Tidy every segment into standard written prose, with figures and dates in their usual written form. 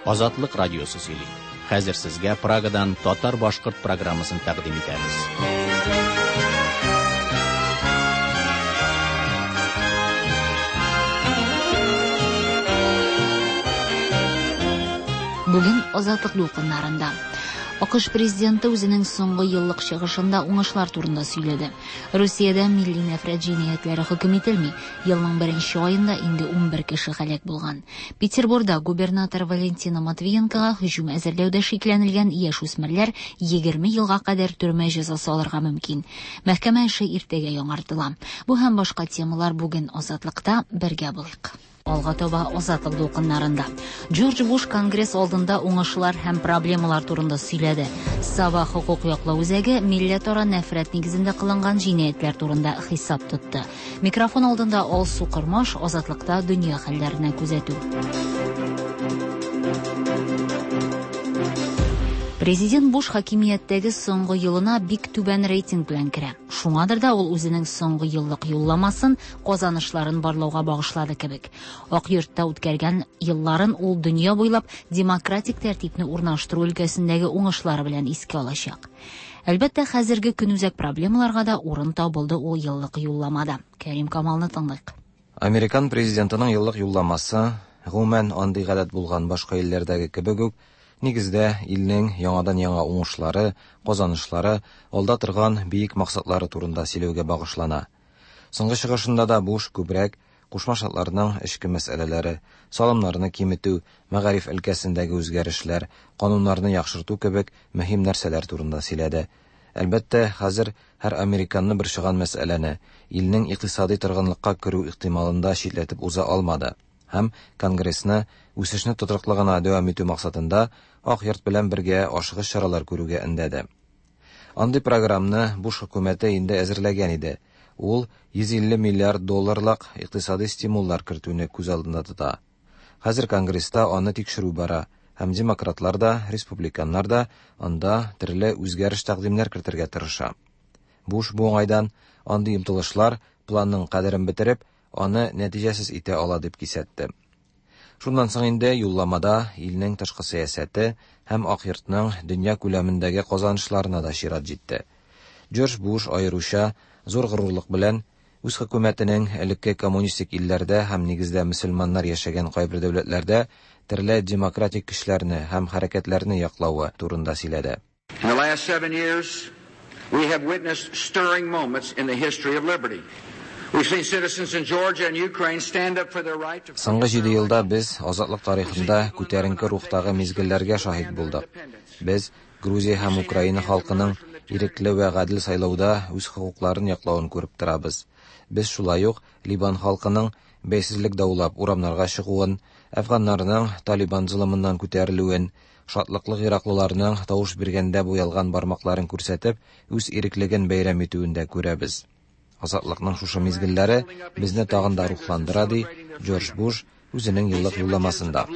Азатлык радиосы сөйли. Хәзер сезгә Прагадан татар-башкорт программасын тәкъдим итәбез. Бүген Азатлык дулкыннарында АКШ президенты үзенең соңгы еллык чыгышында уңышлар турында сөйләде. Русиядә милли нәфрәт җинаятләре хөкем ителми. Елның 1 аенда инде 11 кеше һәлак булган. Петербургда губернатор Валентина Матвиенкога һөҗүм әзерләүдә шикләнелгән яшүсмерләр 20 елга кадәр төрмә җәзасы алырга мөмкин. Мәхкәмә эше иртәгә яңартыла. Бу һәм башка темалар бүген Азатлыкта бергә булыйк. Алга таба Азатлык дулкыннарында. Джордж Буш Конгресс алдында уңышлар һәм проблемалар турында сөйләде. Саба хукук яклау үзәге милләтара нәфрәт нигезендә кылынган җинаятләр турында хисап тотты. Микрофон алдында Алсу Кырмаш Азатлыкта дөнья хәлләренә күзәтү. Президент Буш хакимияттәге соңгы елына бик түбән рейтинг белән керә. Шуңадыр да ул үзенең соңгы еллык юлламасын казанышларын барлауга багышлады кебек. Ак йортта үткәргән елларын ул дөнья буйлап демократик тәртипне урнаштыру өлкәсендәге уңышлары белән искә алачак. Әлбәттә, хәзерге көнүзәк проблемаларга да урын табылды ул еллык юлламада. Кәрим Камалны тыңлыйк. Американ президентының еллык юлламасы гомумән андый гадәт булган башка илләрдәге кебек үк нигездә илнең яңадан-яңа уңышлары, казанышлары, алда торган бийек максатлары турында сөйләүгә багышлана. Соңгы чыгышында да Буш күбрәк Кушма Штатларның эчке мәсьәләләре, салымнарны киметү, мәгариф өлкәсендәге үзгәрешләр, кануннарны яхшырту кебек мөһим нәрсәләр турында сөйләде. Әлбәттә, хәзер һәр американны борчыган мәсьәләне илнең икътисади торгынлыкка керү ихтималында шитләтеп уза алмады. Һәм Конгрессны үсешне тотрыклыгына дәвам итү максатында Ак йорт белән бергә ашыгыч чаралар күрүгә өндәде. Андый программаны Буш хөкүмәте инде әзерләгән иде. Ул 150 миллиард долларлык икътисади стимуллар кертүне күз алдында тота. Хәзер Конгресста аны тикшерү бара, һәм демократлар да, республиканнар да анда төрле үзгәреш тәкъдимнәр кертергә тырыша. Буш бу уңайдан андый омтылышлар планның кадерен бетереп, аны нәтиҗәсез итә ала дип кисәтте. Шуннан соң инде юлламада илнең тышкы сәясәте һәм Ак йортның дөнья күләмендәге казанышларына да чират җитте. Джордж Буш аеруча зур горурлык белән үз хөкүмәтенең элекке коммунистик илләрдә һәм нигездә мөселманнар яшәгән кайбер дәүләтләрдә төрле демократик көчләрне һәм хәрәкәтләрне яклауы турында сөйләде. In the last 7 years, we have witnessed stirring moments in the history of liberty. We've seen citizens in Georgia and Ukraine stand up for their right to... Соңгы 7 елда без азатлык тарихында күтәренке рухтагы мизгелләргә шаһит булдык. Без Грузия һәм Украина халкының ирекле вә гадел сайлауда үз хукукларын яклауын күреп торабыз. Без шулай ук Либан халкының бәйсезлек даулап урамнарга чыгуын, афганнарның Талибан зулымыннан күтәрелүен, шатлыклы ираклыларның тавыш биргәндә буялган бармакларын күрсәтеп, үз иреклеген бәйрәм итүен дә күрәбез. Азатлыкның шушы мизгелләре безне тагын да рухландыра ди Джордж Буш үзенең еллык юлламасында.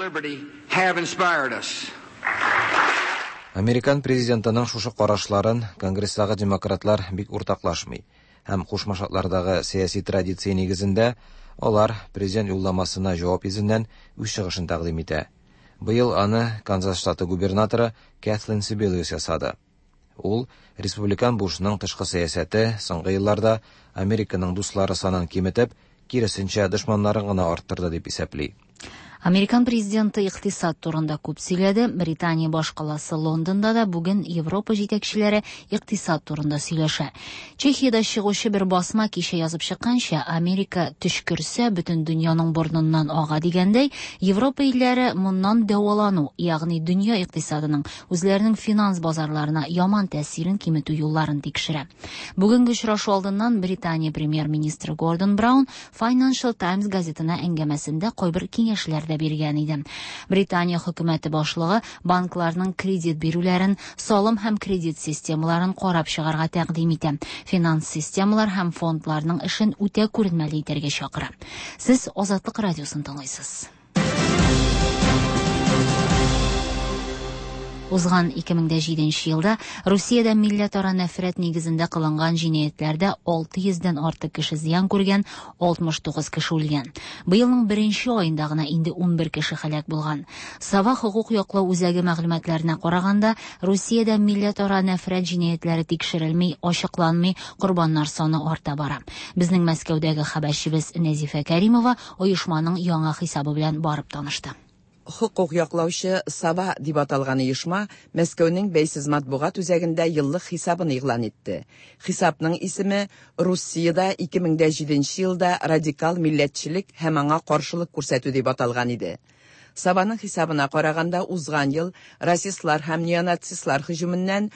Американ президентының шушы карашларын Конгресстагы демократлар бик уртаклашмый, һәм Кушма Штатлардагы сәяси традиция нигезендә алар президент юлламасына җавап йөзеннән үз чыгышын тәкъдим итә. Быел аны Канзас штаты губернаторы Кэтлин Сибелиус ясады. Ул республикан Бушның тышкы сәясәте соңгы елларда Американың дуслары санын киметеп, киресенчә дошманнарын гына арттырды дип исәпли. Американ президенты икътисад турында күп сөйләде. Британия башкаласы Лондонда да бүген Европа җитәкчеләре икътисад турында сөйләшә. Чехиядә чыгучы бер басма кичә язып чыкканча, Америка төшкерсә бөтен дөньяның борныннан ага дигәндәй, Европа илләре моннан дәвалану, ягъни дөнья икътисадының үзләренең финанс базарларына яман тәэсирен киметү юлларын тикшерә. Бүгенге очрашу алдыннан Британия премьер-министры Гордон Браун Financial Times газетына әңгәмәсендә кайбер киңәшләр биргән иде. Британия хөкүмәте башлыгы банкларның кредит бирүләрен, салым һәм кредит системаларын карап чыгарга тәкъдим итә. Финанс системалар һәм фондларның эшен үтә күренмәле итәргә чакыра. Сез Азатлык радиосын тыңлыйсыз. Узган 2007 елда Русиядә милләтара нәфрәт нигезендә кылынган җинаятләрдә 600-дән артык кеше зыян күргән, 69 кеше үлгән. Быелның 1 аенда гына инде 11 кеше һәлак булган. Сава хукук яклау үзәге мәгълүматларына караганда, Русиядә милләтара нәфрәт җинаятләре тикшерелми, ачыкланмый, курбаннар саны арта бара. Безнең Мәскәүдәге хәбәрчебез Нәзифә Кәримова оешманың яңа хисабы белән барып танышты. Хукук яклаучы Сава дип аталган оешма Мәскәүнең бәйсез матбугат үзәгендә еллык хисабын игълан итте. Хисапның исеме Русиядә 2007 елда радикал милләтчелек һәм аңа каршылык күрсәтү дип аталган иде. Сабаның хисабына караганда узган ел расистлар һәм неонацистлар һөҗүменнән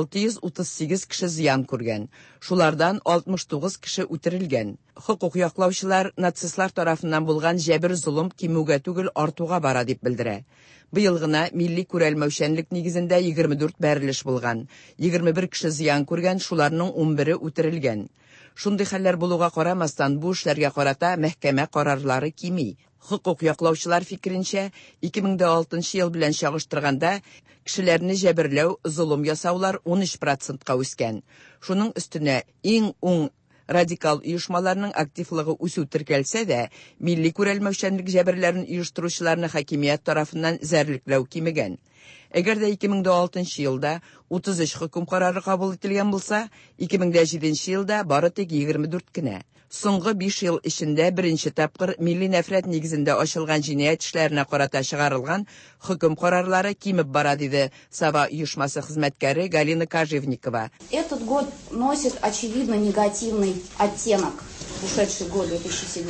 638 кеше зыян күргән. Шулардан 69 кеше үтерелгән. Хукук яклаучылар нацистлар тарафыннан булган җәбер зулым кимүгә түгел артуга бара дип белдерә. Быел гына милли күрәлмәүчәнлек нигезендә 24 бәрелеш булган. 21 кеше зыян күргән, шуларның 11-е үтерелгән. Шундый хәлләр булуга карамастан бу эшләргә карата мәхкәмә карарлары кими. Хукук яклаучылар фикеренчә, 2006 ел белән чагыштырганда кешеләрне җәберләү, зулым ясаулар 13%-ка үскән. Шуның өстенә иң радикал оешмаларның активлыгы үсү теркәлсә дә, милли күрәлмәүчәнлек җәберләрен оештыручыларны хакимият тарафыннан зәрлекләү кимегән. Әгәр дә 2006 елда 33 хөкем карары кабул ителгән булса, 2007 елда бары тик 24 кенә. Соңгы 5 ел эчендә беренче тапкыр милли нәфрәт нигезендә ачылган җинаять эшләренә карата чыгарылган хөкем карарлары кимеп бара, диде Сава оешмасы хезмәткәре Галина Кожевникова. Этот год носит очевидно негативный оттенок. Ушедший год 2007.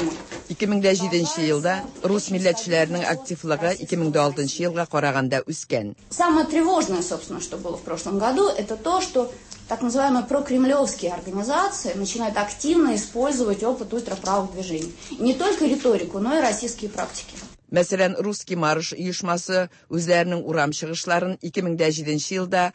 2007 елда рус милләтчеләренең активлыгы 2006 елга караганда үскән. Самое тревожное, собственно, что было в прошлом году, это то, что так называемые прокремлевские организации начинают активно использовать опыт ультраправых движений. И не только риторику, но и российские практики. Мәсәлән, Русский марш оешмасы үзләренең урам чыгышларын 2007 елда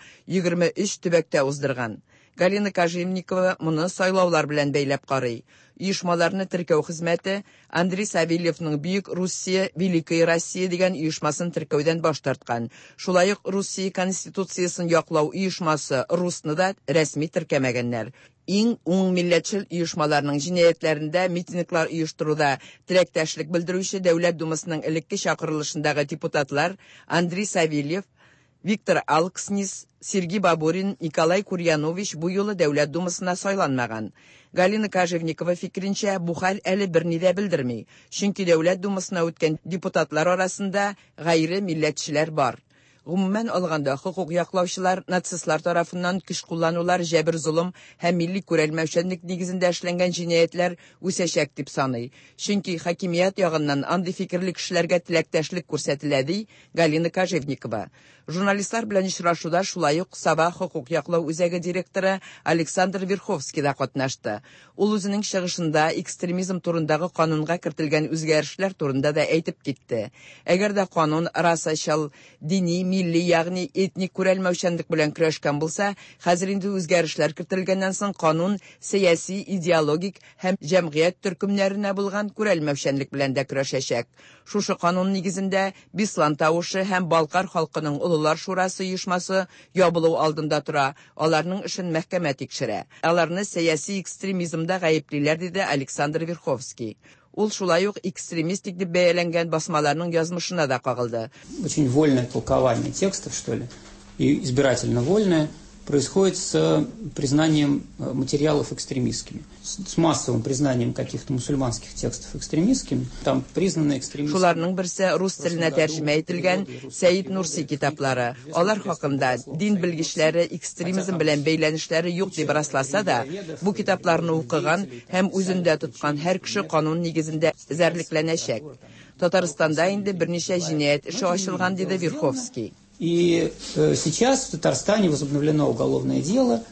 23 төбәктә уздырган. Галина Кожевникова моны сайлаулар белән бәйләп карый. Оешмаларны теркәү хезмәте Андрей Савельевның Бөек Россия, Великая Россия дигән оешмасын теркәүдән баш тарткан. Шулай ук Россия конституциясын яклау оешмасы Русны да рәсми теркәмәгәннәр. Иң милләтчел оешмаларның җинаятләрендә митинглар оештыруда теләктәшлек белдерүче Дәүләт Думасының элекке чакырылышындагы депутатлар Андрей Савельев, Виктор Алкснис, Сергей Бабурин, Николай Курьянович бу юлы Дәүләт Думасына сайланмаган. Галина Кожевникова фикеренчә, бу хәл әле берни дә белдерми, чөнки Дәүләт Думасына үткән депутатлар арасында гайре милләтчеләр бар. Гомумән алганда, хукук яклаучылар нацистлар тарафыннан көч кулланулар, җәбер зулым һәм милли күрәлмәүчәнлек нигезендә эшләнгән җинаятләр үсәчәк дип саный. Чөнки хакимият ягыннан андый фикерле кешеләргә теләктәшлек күрсәтелә, ди Галина Кожевникова. Журналистлар белән очрашуда шулай ук Сава хукук яклау үзәге директоры Александр Верховский да катнашты. Ул үзенең чыгышында экстремизм турындагы канунга кертелгән үзгәрешләр турында да әйтеп китте. Әгәр дә канун расачал, дини, милли, ягъни этник күрәлмәүчәнлек белән көрәшкән булса, хәзер инде үзгәрешләр кертелгәннән соң канун сәяси, идеологик һәм җәмгыять төркемнәренә булган күрәлмәүчәнлек белән дә көрәшәчәк. Шушы канун нигезендә Бислан тавышы һәм Балкар халкының Улылар шурасы оешмасы ябылу алдында тора. Аларның эшен мәхкәмә тикшерә. Аларны сәяси экстремизмда гаеплиләр, диде Александр Верховский. Ул шулай ук экстремистик дип бәяләнгән басмаларның язмышына да кагылды. Очень вольное толкование текстов, что ли, и избирательно вольное, происходит с признанием материалов экстремистскими, с массовым признанием каких-то мусульманских текстов экстремистскими. Там признаны экстремистскими. Шуларның берсе рус теленә тәрҗемә ителгән Сәйид Нурси китаплары. Алар хакында дин белгечләре экстремизм белән бәйләнешләре юк дип расласа да, бу китапларны укыган һәм үзендә тоткан һәр кеше канун нигезендә зәрлекләнәчәк. Татарстанда инде берничә җинаять эше ачылган, диде Верховский. И сейчас в Татарстане возобновлено уголовное дело.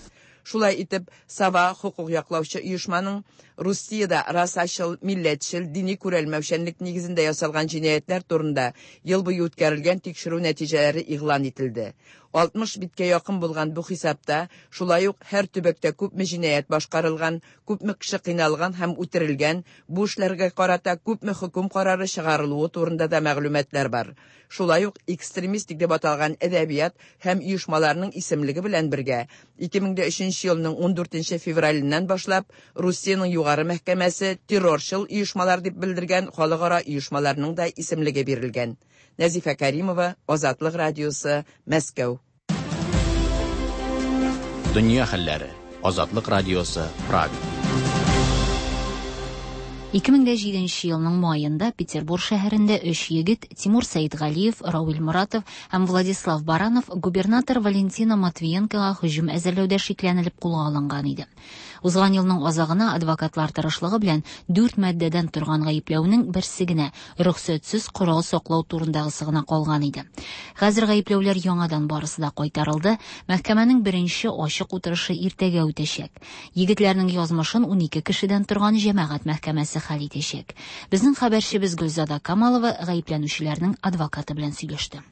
Шулай итеп, Сава хукук яклаучы оешманың Русиядә расачыл, милләтчел, дини күрәлмәүчәнлек нигезендә ясалган җинаятләр турында ел буе үткәрелгән тикшерү нәтиҗәләре игълан ителде. 60 биткә якын булган бу хисапта, шулай ук һәр төбәктә күпме җинаят башкарылган, күпме кеше кыйналган һәм үтерелгән, бу эшләргә карата күпме хөкем карары чыгарылуы турында да мәгълүматлар бар. Шулай ук экстремистик дип аталган әдәбият һәм оешмаларның исемлеге белән бергә 2003 елның 14 февраленнән башлап Русиянең югары мәхкәмәсе террорчыл оешмалар дип белдергән халыкара оешмаларның да исемлеге бирелгән. Назифа Каримова, Азатлык радиосы, Мәскәү. Дөнья хәлләре. Азатлык радиосы, Прага. 2007 елның майында Петербург шәһәрендә 3 егет Тимур Сәйдгалиев, Рауил Моратов һәм Владислав Баранов губернатор Валентина Матвиенкоға һөҗүм әзерләүдә шикләнелеп кулга алынган иде. Узган елның азагына адвокатлар тырышлыгы белән 4 маддәдән торган гаепләүнең берсе генә рөхсәтсез корал саклау турындагысы гына калган иде. Хәзер гаепләүләр яңадан барысы да кайтарылды. Мәхкәмәнең беренче ачык утырышы иртәгә үтәчәк. Егетләрнең язмышын 12 кешедән торган җәмәгать мәхкәмәсе хәл итәчәк. Безнең хәбәрчебез Гөлзада Камалова гаепләнүчеләрнең адвокаты белән сөйләште.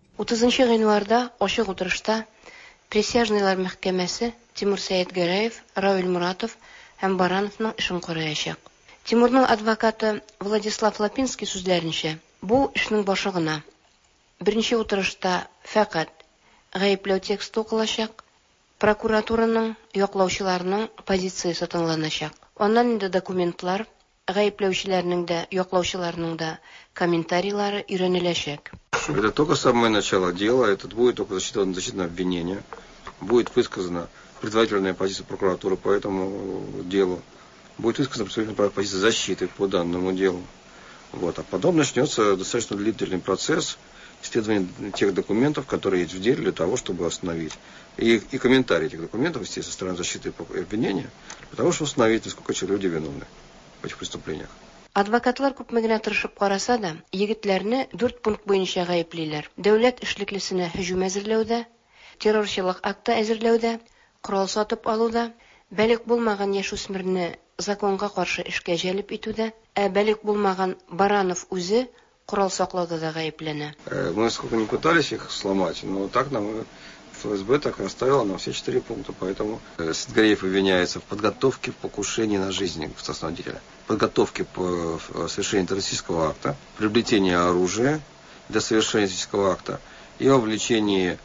30 январьда ачык утырышта присяжныйлар мәхкәмәсе Тимур Сәйдгалиев, Рауил Моратов һәм Барановның эшен караячак. Тимурның адвокаты Владислав Лапинский сүзләренчә, бу эшнең башы гына. Беренче утырышта фақат гаепләү тексты укылачак, прокуратураның яклаучыларының позициясе тыңланачак. Аннан инде документлар, гаепләүчеләрнең дә, яклаучыларның да комментарийлары өйрәнеләчәк. Это только самое начало дела, это будет только защитное обвинение, будет высказана предварительная позиция прокуратуры по этому делу, будет высказана предварительная позиция защиты по данному делу. Вот. А потом начнется достаточно длительный процесс исследования тех документов, которые есть в деле для того, чтобы остановить. И комментарии этих документов, естественно, со стороны защиты и обвинения, для того, чтобы установить, насколько эти люди виновны в этих преступлениях. Адвокатлар күпме генә тырышып караса да, егетләрне 4 пункт буенча гаеплиләр. Дәүләт эшлеклесенә һөҗүм әзерләүдә, террорчылык акты әзерләүдә, корал сатып алуда, бәлик булмаган яшүсмерне законга каршы эшкә җәлеп итүдә, бәлик булмаган Баранов үзе корал саклауда да гаепләнә. Мы сколько не пытались их сломать, но так нам ФСБ так и оставила нам все 4 пункта, поэтому Сәйдгалиев обвиняется в подготовке покушения на жизнь государственного деятеля, подготовке по совершению террористического акта, приобретении оружия для совершения террористического акта и вовлечении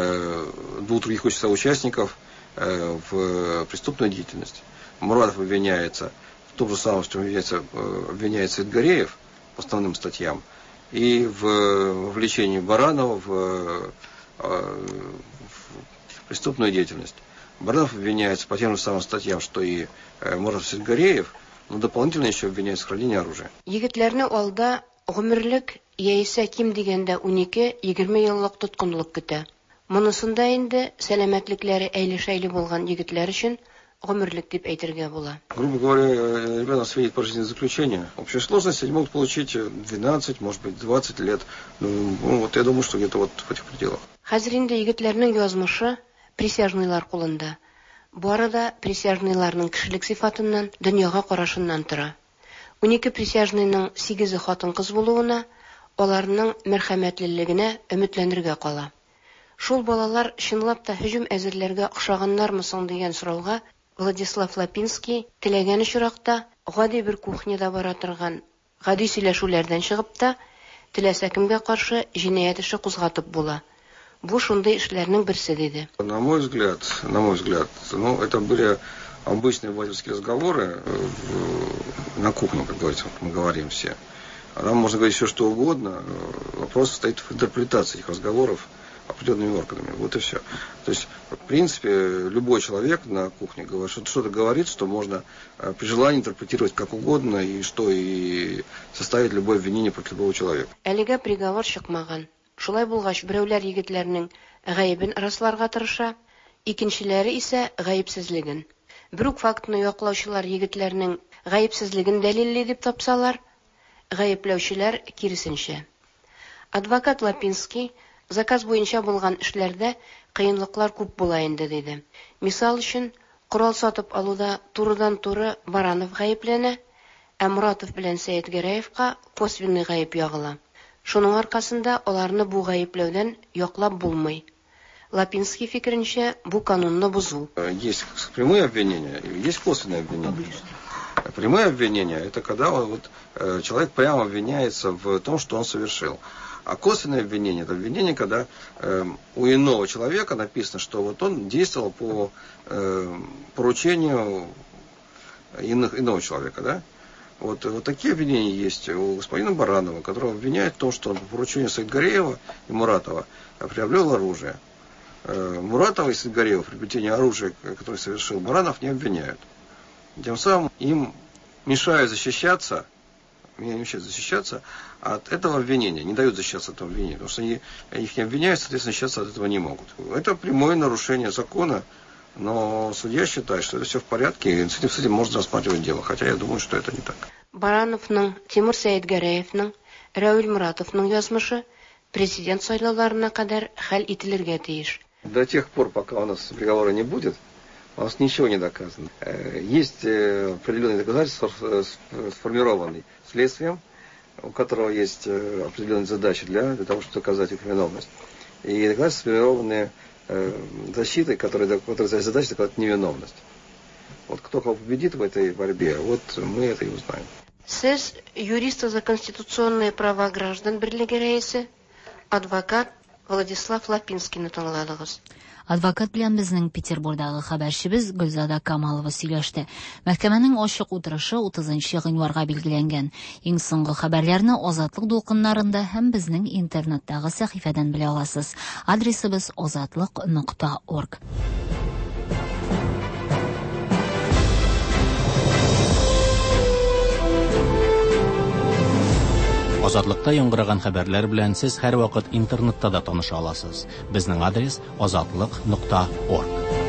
2 других участников в преступную деятельность. Муратов обвиняется в том же самом, что обвиняется Сәйдгалиев по основным статьям, и в вовлечении Баранова в преступную деятельность. Баранов обвиняется по тем же самым статьям, что и Муратов, Сәйдгалиев, но дополнительно еще обвиняется в хранении оружия. Егетләрне алда гомерлек яисә ким дигәндә 12-20 еллык тоткынлык көтә. Монысында инде сәламәтлекләре әйле-шәйле булган егетләр өчен гомерлек дип әйтергә була. Грубо говоря, ребята светит пожизненное заключение. Общая сложность они могут получить 12, может быть, 20 лет. Ну, вот я думаю, что где-то вот в этих пределах. Хәзер инде егетләрнең язмышы присяжныйлар кулында. Бу арада присяжныйларның кешелек сыйфатыннан, дөньяга карашыннан тора. 12 присяжныйның 8 хатын-кыз булуына, аларның мәрхәмәтлелегенә өметләнергә кала. Шул балалар чынлап та һөҗүм әзерләргә охшаганнармы соң дигән сорауга Владислав Лапинский теләгән очракта гади бер кухняда бара торган гади сөйләшүләрдән чыгып та теләсә кемгә каршы җинаять эше кузгатып була. Бу шундый эшләрнең берсе диде. На мой взгляд, ну, это были обычные водительские разговоры на кухне, как говорится, мы говорим все. Там можно говорить все, что угодно. Вопрос состоит в интерпретации этих разговоров определенными органами. Вот и все. То есть, в принципе, любой человек на кухне говорит, что-то говорит, что можно при желании интерпретировать как угодно, и что и составить любое обвинение против любого человека. Әлегә приговор чыкмаган. Шулай булгач, берәүләр егетләрнең гаебен расларга тырыша, икенчеләре исә гаепсезлеген. Бер үк фактны яклаучылар егетләрнең гаепсезлеген дәлилли дип тапсалар, гаепләүчеләр киресенчә. Адвокат Лапинский Заказ буенча булган эшләрдә кыенлыклар күп була инде, диде. Мисал өчен, корал сатып алуда турыдан-туры Баранов гаепләнә, ә Муратов белән Сәетгәрәевка косвенный гаеп ягыла. Шуның аркасында аларны бу гаепләүдән яклап булмый. Лапинский фикеренчә, бу канунны бузу. Есть прямые обвинения, есть косвенные обвинения. Прямые обвинения — это когда человек прямо обвиняется в том, что он совершил. А косвенное обвинение — это обвинение, когда у иного человека написано, что он действовал по поручению иного человека, да? Вот такие обвинения есть у господина Баранова, которого обвиняют в том, что он по поручению Саидгареева и Муратова приобрел оружие. Муратова и Саидгареева в приобретении оружия, которое совершил Баранов, не обвиняют. Тем самым им мешают защищаться от этого обвинения, не дают защищаться от этого обвинения, потому что они их не обвиняют, соответственно, защищаться от этого не могут. Это прямое нарушение закона, но судья считает, что это все в порядке, и с этим можно рассматривать дело, хотя я думаю, что это не так. Барановның, Тимур Сәетгәрәевның, Рәүил Муратовның язмышы президент сайлауларына кадәр хәл ителергә тиеш. До тех пор, пока у нас приговора не будет, у нас ничего не доказано. Есть определенные доказательства, сформированные следствием, у которого есть определенные задачи для того, чтобы доказать их виновность. И доказательства, сформированные защитой, которая задача доказать невиновность. Кто кого победит в этой борьбе, мы это и узнаем. Сез юрист за конституционные права граждан берлеге рәисе, адвокат Владислав Лапинскийны тыңладыгыз. Адвокат белән безнең Петербургдагы хәбәрчебез Гөлзада Камалова сөйләште. Мәхкәмәнең ачык утырышы 30 гыйнварга билгеләнгән. Иң соңгы хәбәрләрне Азатлык дулкыннарында һәм безнең интернеттагы сәхифәдән белә аласыз. Адресыбыз azatlyk.org. Азатлыкта яңгыраган хәбәрләр белән сез һәр вакыт интернетта да таныша аласыз. Безнең адрес azatlyk.org.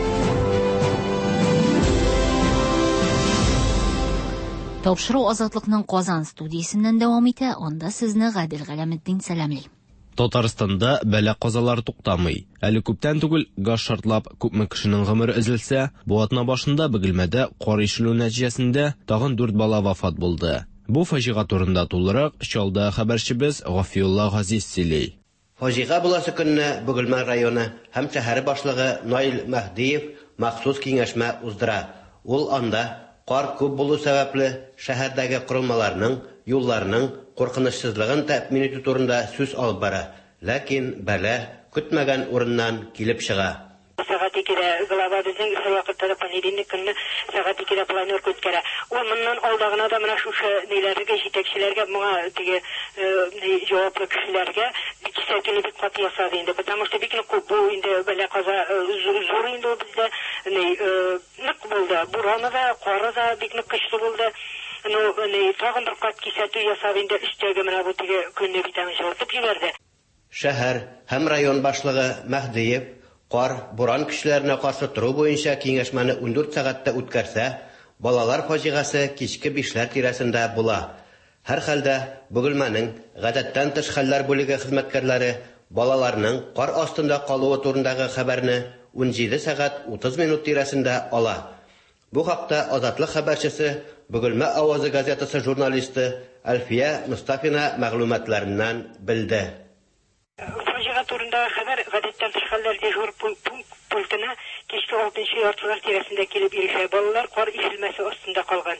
Тапшыру Азатлыкның Казан студиясеннән дәвам итә, анда сезне Гадел Галәметдин сәламлый. Татарстанда бәла казалары туктамый. Әле күптән түгел газ шартлап күпме кешенең гомере өзелсә, бу атна башында Бөгелмәдә кар ишелү нәтиҗәсендә тагын 4 бала вафат булды. Бу фаҗига турында тулырак Чалда хәбәрчебез Гафиулла Газиз сөйли. Фаҗига буласы көнне Бөгелмә районы һәм шәһәр башлыгы Наил Мәхдиев махсус киңәшмә уздыра. Ул анда кар күп булу сәбәпле шәһәрдәге корылмаларның, юлларның куркынычсызлыгын тәэмин итү турында сүз алып бара. Ләкин бәла көтмәгән урыннан килеп чыга. Сәгать 2-дә глава безнең вакытта понедельник көнне сәгать 2-дә планер көткәре. Ул моннан алдагына да менә шушы ниләргә җитәкчеләргә, моңа теге җаваплы кешеләргә кисәтүне бик каты ясады инде. Потому что бик күп бу инде бәла каза зур инде бездә нык булды. Бураны да, кары да бик нык көчле булды. Тагын бер кат кисәтү ясап инде өстәге менә бу теге көнне битән җылытып җибәрде. Шәһәр һәм район башлыгы Мәхдиев кар, буран көчләренә каршы тору буенча киңәшмәне 14 сәгатьтә үткәрсә, балалар фаҗигасы кичке 5ләр тирәсендә була. Һәр хәлдә Бөгелмәнең гадәттән тыш хәлләр бүлеге хезмәткәрләре балаларның кар астында калуы турындагы хәбәрне 17 сәгать 30 минут тирәсендә ала. Бу хакта Азатлык хәбәрчесе, Бөгелмә авазы газетасы журналисты Әлфия Мустафина мәгълүматларыннан белде. Фаҗига турында хәбәр гадәттән тыш хәлләр дежур пунктына кичке 6 яртылар тирәсендә килеп ирешә. Балалар кар ишелмәсе астында калган.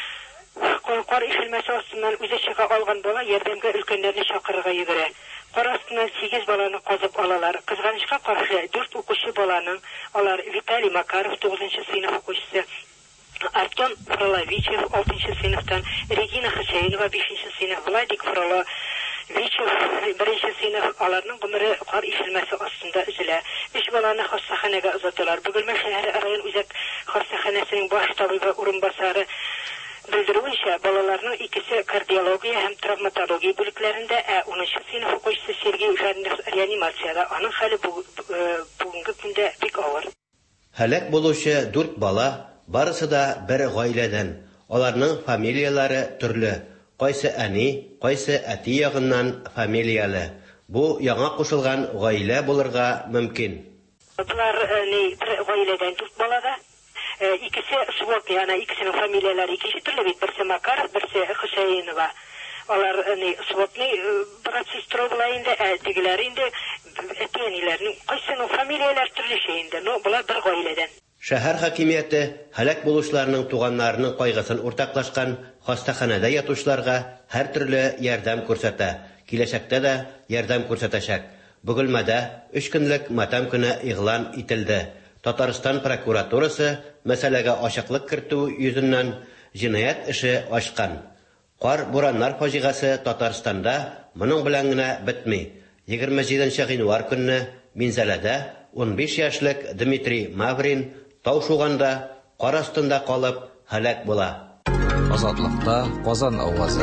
Кар ишелмәсе астыннан үзе чыга алган бала ярдәмгә өлкәннәрне чакырырга йөгерә. Кар астыннан 8 баланы казып алалар. Кызганычка каршы 4 укучы баланың, алар Виталий Макаров 9-нчы сыйныф укучысы, Артем Фроловичев 6-нчы сыйныфтан, Регина Хасеинова 5-нчы сыйныф, Владик Фроловичев 1-нчы сыйныф, аларның гомере кар ишелмәсе астында өзелә. 3 баланы хастаханәгә озаталар. Бөгелмә шәһәре район үзәк хастаханәсенең баш табибы урынбасары белдерүенчә, балаларның икесе кардиология һәм травматология бүлекләрендә, 10-нчы сыйныф укучысы Сергей Жарнов реанимациядә. Аның хәле бүгенге көндә бик авыр. Һәлак булучы 4 бала барысы да бер гаиләдән. Аларның фамилиялары төрле. Кайсы әни, кайсы әти ягыннан фамилиялы. Бу яңа кушылган гаилә булырга мөмкин. Bunlar bir гаиләдән 4 балада. İkisi Свок, yani ikisinin familiyaları ikisi türlü bir. Birisi Makar, birisi Hüseyinova. Onlar Svok'ni brat sestra bulayında, digilerinde etiyenilerinin kaysının familiyalar türlü şeyinde. Bunlar bir гаиләдән. Шәһәр хакимияте һәлак булучыларның туганнарының кайгысын уртаклашкан хастаханәдә ятучыларга һәр төрле ярдәм күрсәтә. Киләчәктә дә ярдәм күрсәтәчәк. Бөгелмәдә 3 көнлек матам көне игълан ителде. Татарстан прокуратурасы мәсьәләгә ачыклык кертү йөзеннән җинаят эше ачкан. Кар бураннар фаҗигасы Татарстанда моның белән генә бетми. 27 гыйнвар көнне Минзәләдә 15 яшьлек Дмитрий Маврин таушуганда кар астында калып һәлак була. Азатлыкта Казан авазы.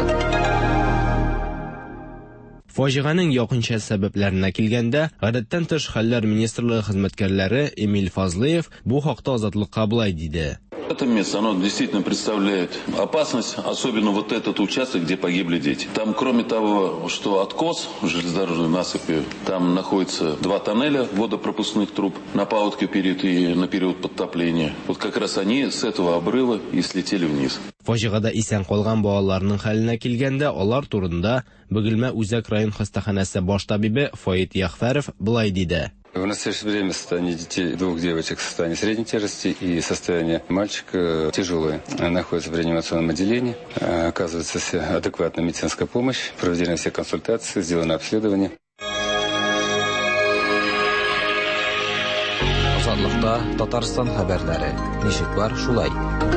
Фаҗиганың якынча сәбәпләренә килгәндә, гадәттән тыш хәлләр министрлыгы хезмәткәрләре Эмиль Фазлыев бу хакта Азатлыкка булай диде. Это место, оно действительно представляет опасность, особенно вот этот участок, где погибли дети. Там, кроме того, что откос железнодорожной насыпи, там находится 2 тоннеля водопропускных труб на паводковый период и на период подтопления. Вот как раз они с этого обрыва и слетели вниз. Фаҗигада исән калган балаларның хәленә килгәндә, алар турында Бөгелмә Үзәк район хастаханәсе баш табибы Фаит Яхфәров булай диде. В настоящее время состояние детей, 2 девочек, состояние средней тяжести и состояние мальчика тяжелое. Находится в реанимационном отделении, оказывается вся адекватная медицинская помощь, проведены все консультации, сделано обследование. Азатлыкта Татарстан хәбәрләре. Ничек бар, шулай.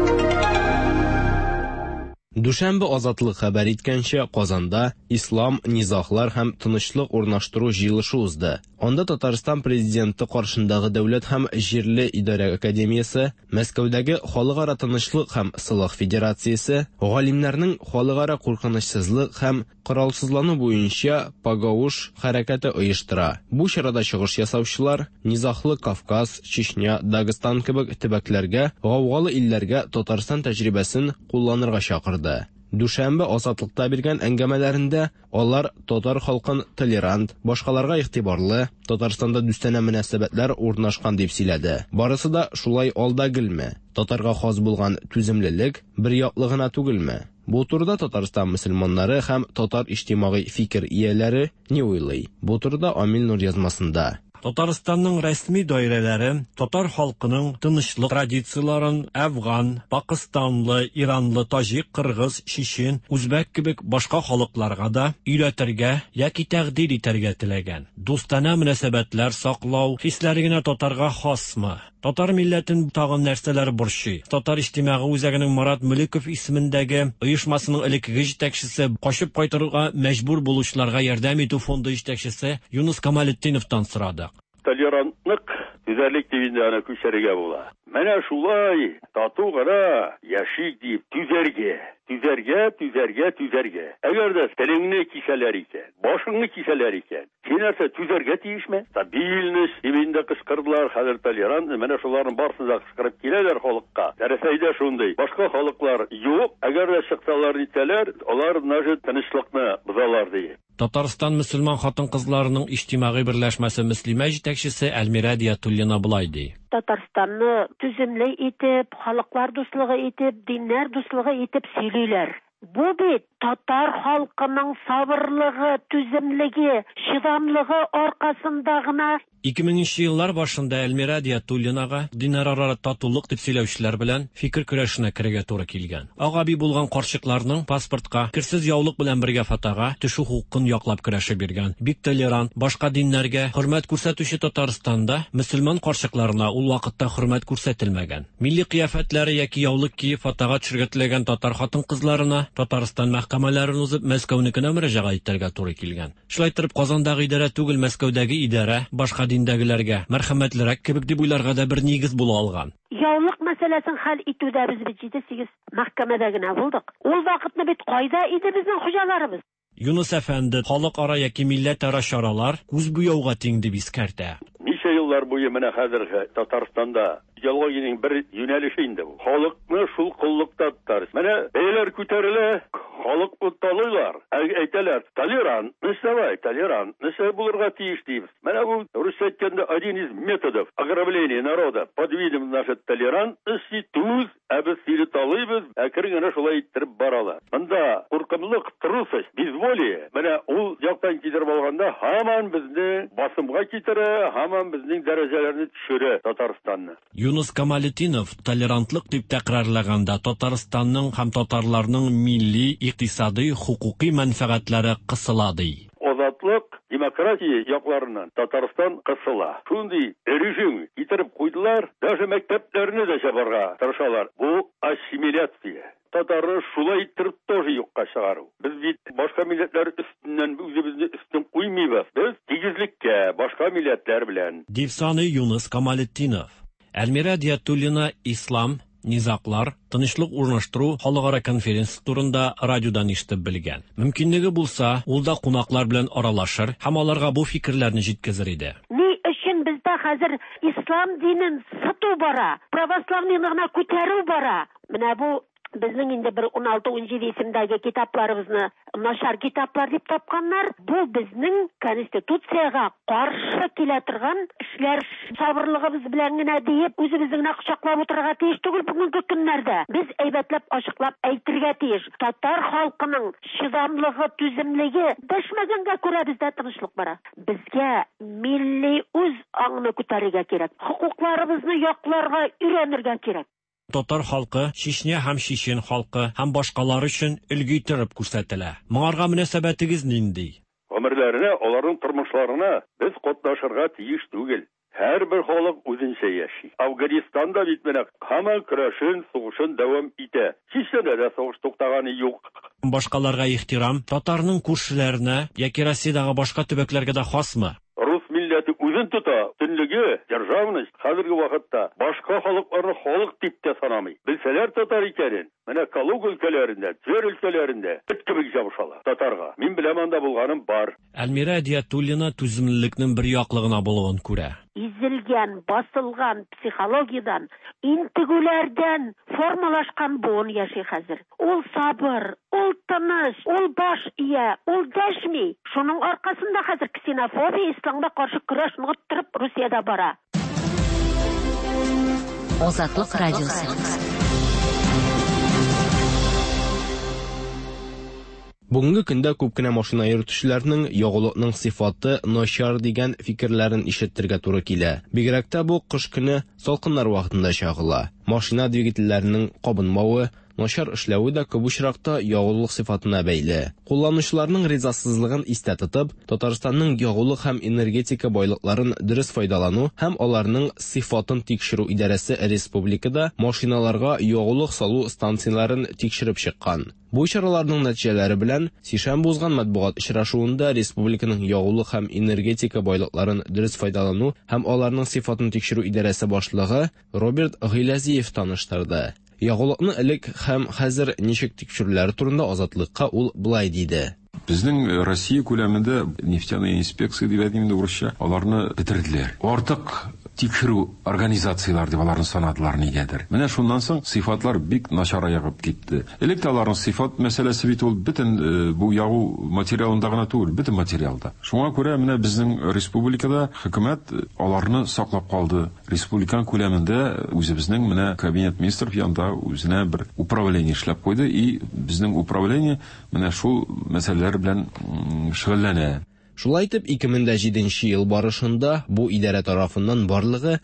Дүшәмбе Азатлык хәбәр иткәнчә, Казанда ислам, низахлар һәм тынычлык урнаштыру җыелышы узды. Анда Татарстан президенты каршындагы дәүләт һәм җирле идарә академиясе, Мәскәүдәге халыкара тынычлык һәм сылык федерациясе, галимнәрнең халыкара куркынычсызлык һәм коралсызлану буенча Пагауш хәрәкәте оештыра. Бу чарада чыгыш ясаучылар низахлы Кавказ, Чечня, Дагестан кебек төбәкләргә, гаугалы илләргә Татарстан тәҗрибәсен кулланырга чакырды. Дүшәмбе Азатлыкта биргән әңгәмәләрендә алар татар халкын толерант, башкаларга игътибарлы, Татарстанда дүстәнә мөнәсәбәтләр урнашкан дип сөйләде. Барысы да шулай алда гелме? Татарга хас булган түземлелек бер яклы гына түгелме? Бу турыда Татарстан мөселманнары һәм татар иҗтимагый фикер ияләре ни уйлый? Бу турыда Амил Нур язмасында. Татарстанның рәсми даирәләре татар халкының тынычлык традицияларын Афган, Пакистанлы, Иранлы, Таҗик, Кыргыз, Чечен, Үзбәк кебек башка халыкларга да өйрәтергә яки тәкъдир итәргә теләгән. Дустана мөнәсәбәтләр саклау хисләре генә татарга хасмы? Татар милләтен тагын нәрсәләр борчый? Татар иҗтимагый үзәгенең Марат Мөлеков исемендәге оешмасының элеккеге җитәкчесе, качып кайтырга мәҗбүр булучыларга ярдәм итү фонды җитәкчесе Юнус Камалетдиновтан сорады. Толерантлык түзәрлек дигәндә күчәргә була. Менә шулай тату гына яшик дип түзәргә. Әгәр дә телеңне кисәләр икән, башыңны кисәләр икән, син нәрсә түзәргә тиешме? Стабильность дигәндә кычкырдылар, хәзер толерант, менә шуларның барысы да кычкырып киләләр халыкка. Дәрәсәйдә шундый. Башка халыклар юк, әгәр дә чыксалар итәләр, алар нәҗет тынычлыкны бозалар ди. Татарстан мөселман хатын-кызларының иҗтимагый берләшмәсе мөслимә җитәкчесе Әлмирә Диятуллина булай ди. Татарстанны түземле итеп, халыклар дуслыгы итеп, диннәр дуслыгы итеп сөйлиләр. Бу бит татар халкының сабырлыгы, түземлеге, чыдамлыгы аркасында гына. 2000 еллар башында Әлмирә Диятуллинага динара татулык дип сөйләүчеләр белән фикер көрәшенә керергә туры килгән. Агаби булган карчыкларның паспортка, керсез яулык белән бергә фатага төшү хукукын яклап көрәшә биргән. Бик толерант, башка диннәргә хөрмәт күрсәтүче Татарстанда мөселман карчыкларына ул вакытта хөрмәт күрсәтелмәгән. Милли кыяфәтләре яки яулык киеп фатага төшәргә теләгән татар хатын-кызларына Татарстан мәхкәмәләрен узып Мәскәүнекенә мөрәҗәгать итәргә туры килгән. Шулай торып Казандагы идарә түгел, Мәскәүдәге идарә башка диндәгеләргә мәрхәмәтлерәк кебек дип уйларга да бер нигез була алган. Яулык мәсьәләсен хәл итүдә без 7-8 мәхкәмәдә генә булдык. Ул вакытны бит кайда иде безнең хуҗаларыбыз? Юнус әфәнде халыкара яки милләтара чаралар күз буяуга тиң дип искәртә. Ничә еллар буе менә хәзерге Татарстанда идеологиянең бер юнәлеше инде бу. Халыкны шул куллыкта тотар. Менә бәяләр күтәрелә, халык талыйлар. әйтәләр, толерантность булырга тиеш дибез. Менә бу рус әйткәндә один из методов ограбления народа под видом нашей толерантности туз, без силы талыбыз, әкрен шулай иттереп баралар. Монда куркымлык, трусость, безволие, менә ул яктан китереп алганда һаман безне басымга китерә, һаман безнең дәрәҗәләрне төшерә Татарстанны. Юнус Камалетдинов толерантлык дип тәкърарлаганда Татарстанның һәм татарларның милли, икътисади, хукукый мәнфәгатьләре кысыла ди. Азатлык, демократия якларыннан Татарстан кысыла. Шундый режим китереп куйдылар, даже мәктәпләрне дә чабарга тырышалар. Бу ассимиляция. Татарны шулай иттереп тоже юкка чыгару. Без бит башка милләтләр өстеннән үзебезне өстен куймыйбыз. Без тигезлеккә башка милләтләр белән. Дивсаны Юнус Камалетдинов. Әлмира Диятуллина ислам, низаклар, тынычлык урнаштыру халыкара конференция турында радиодан ишетеп белгән. Мөмкинлеге булса, ул да кунаклар белән аралашыр һәм аларга бу фикерләрне җиткезер иде. Ни өчен бездә хәзер ислам динен сыту бара, православныйны күтәрү бара. Менә бу безнең инде 16-17 исемдәге китапларыбызны начар китаплар дип тапканнар. Бу безнең конституцияга каршы килә торган эшләр. Сабырлыгыбыз белән генә диеп, үзебезне кочаклап утырырга тиеш түгел бүгенге көннәрдә. Без әйбәтләп ачыклап әйтергә тиеш. Татар халкының чыдамлыгы, түземлеге дәшмәгәнгә күрә бездә тынычлык бара. Безгә милли үз аңны күтәрергә кирәк. Хукукларыбызны якларга өйрәнергә кирәк. Татар халкы, Чечня һәм Чечен халкы һәм башкалар өчен үлги итеп күрсәтелә. Моңарга мөнәсәбәтегез нинди? Гомерләренә, аларның тормышларына без катнашырга тиеш түгел. Һәрбер халык үзенчә яши. Афганистанда бит менә һәман көрәшен, сугышын дәвам итә. Чечняда да сугыш туктаганы юк. Башкаларга ихтирам татарның күршеләренә яки Россиядагы башка төбәкләргә дә хасмы? Рус милләте үзен тота. Төнлеге, державность хәзерге вакытта башка халыкларны халык дип тә санамый. Белсәләр татар икәнен, менә Калуга өлкәләрендә, Тверь өлкәләрендә бит кебек ябышалар татарга. Мин беләм анда булганым бар. Әлмира Диятуллина түземлекнең бер яклыгына булуын күрә. Изелгән, басылган психологиядан, интегүләрдән формалашкан буын яши хәзер. Ул сабыр, ул тыныч, ул баш ия, ул дәшми. Шуның аркасында хәзер ксенофобия, исламга каршы көрәш ныгыттырып Русиядә бара. Азатлык радиосы. Бүгенге көндә күп кенә машина йөртүчеләрнең ягулыкның сыйфаты начар дигән фикерләрен ишеттергә туры килә. Бигрәк тә бу кыш көне салкыннар вакытында чагыла. Машина двигательләренең кабынмавы, начар эшләве дә күп очракта ягулык сыйфатына бәйле. Кулланучыларның ризасызлыгын истә тотып, Татарстанның ягулык һәм энергетика байлыкларын дөрес файдалану һәм аларның сыйфатын тикшерү идарәсе республикада машиналарга ягулык салу станцияларын тикшереп чыккан. Бу чараларның нәтиҗәләре белән сишәмбе узган матбугат очрашуында республиканың ягулык һәм энергетика байлыкларын дөрес файдалану һәм аларның сыйфатын тикшерү идарәсе башлыгы Роберт Гыйләзиев таныштырды. Ягулыкны элек һәм хәзер ничек тикшерүләр турында Азатлыкка ул булай диде. Безнең Россия күләмендә нефтяная инспекция дип әйтәм инде урысча, аларны бетерделәр. Артык тикшерү организациялар дип аларны санадылар нигәдер. Менә шуннан соң сыйфатлар бик начар ягып китте. Элек аларның сыйфат мәсьәләсе бит ул бөтен бу ягу материалында гына түгел, бөтен материалда. Шуңа күрә менә безнең республикада хөкүмәт аларны саклап калды. Республикан күләмендә үзебезнең менә кабинет министров янында үзенә бер управление эшләп куйды и безнең управление менә шул мәсьәләләр белән шөгыльләнә. Шулай итеп 2007 ел барышында бу идарә тарафыннан барлыгы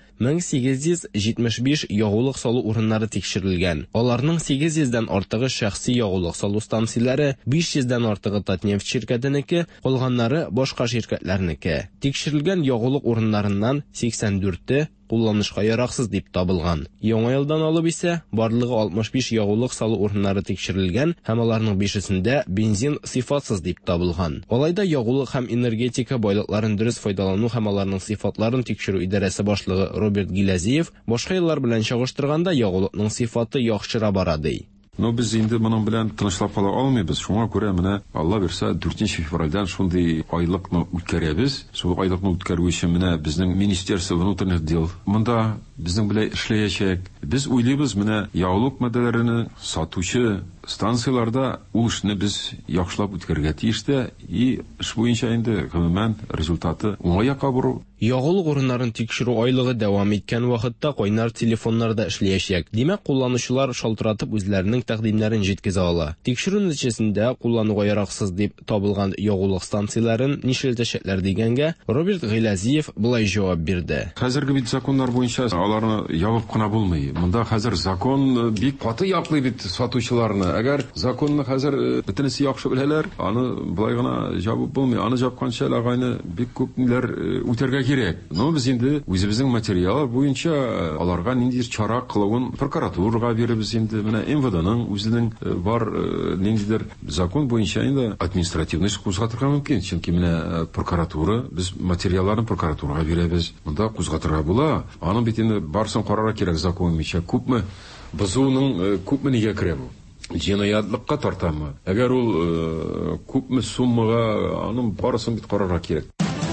1875 ягулык салу урыннары тикшерелгән. Аларның 800-дән артыгы шәхси ягулык салу станцияләре, 500-дән артыгы Татнефть ширкәтенеке, калганнары башка ширкәтләрнеке. Тикшерелгән ягулык урыннарыннан 84-те кулланышка яраксыз дип табылган. Яңа елдан алып исә барлыгы 65 ягулык салу урыннары тикшерелгән һәм аларның 5-сендә бензин сыйфатсыз дип табылган. Алайда ягулык һәм энергетика байлыкларын дөрес файдалану һәм аларның сыйфатларын тикшерү идарәсе башлыгы Роберт Гыйләзиев башка еллар белән чагыштырганда ягулыкның сыйфаты яхшыра бара ди. Но без инде моның белән тынычлап кала алмыйбыз. Шуңа күрә менә Алла бирсә 4 февральдән шундый айлыкны үткәрәбез. Шул айлыкны үткәрү өчен менә безнең Министерство внутренних дел монда безнең белән эшләячәк. Без уйлыйбыз менә ягулык матдәләрен сатучы станцияларда ул эшне без яхшылап үткәрергә тиеш тә, и эш буенча инде гомумән результаты уңай якка буру. Ягулык урыннарын тикшерү айлыгы дәвам иткән вакытта кайнар телефоннарда эшләячәк. Димәк, кулланучылар шалтыратып үзләренең тәкъдимнәрен җиткезә ала. Тикшерү нәтиҗәсендә куллануга яраксыз дип табылган ягулык станцияларын нишелтәчәкләр дигәнгә Роберт Гыйлазиев булай җавап бирде. Хәзерге бит законнар буенча аларны ябып кына булмый. Монда хәзер закон бик каты яклый бит сатучыларны. Әгәр законны хәзер бөтенесе яхшы беләләр, аны булай гына ябып булмый. Аны җапканча лагайны бик күп ниләр үтәргә кирәк. Но без инде үзебезнең материаллар буенча аларга ниндидер чара кылуын прокуратурага биребез инде. Менә МВДның үзенең бар ниндидер закон буенча инде административный эш кузгатырга мөмкин. Чөнки менә прокуратура, без материалларны прокуратурага бирәбез. Монда кузгатырга була. Аның бит инде барсын карарга кирәк закон буенча. Күпме бузуның күпме нигә керә бу? Җинаятьлыкка тартамы? Әгәр ул күпме суммага, аның барысын бит карарга кирәк.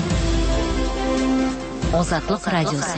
Азатлык радиосы.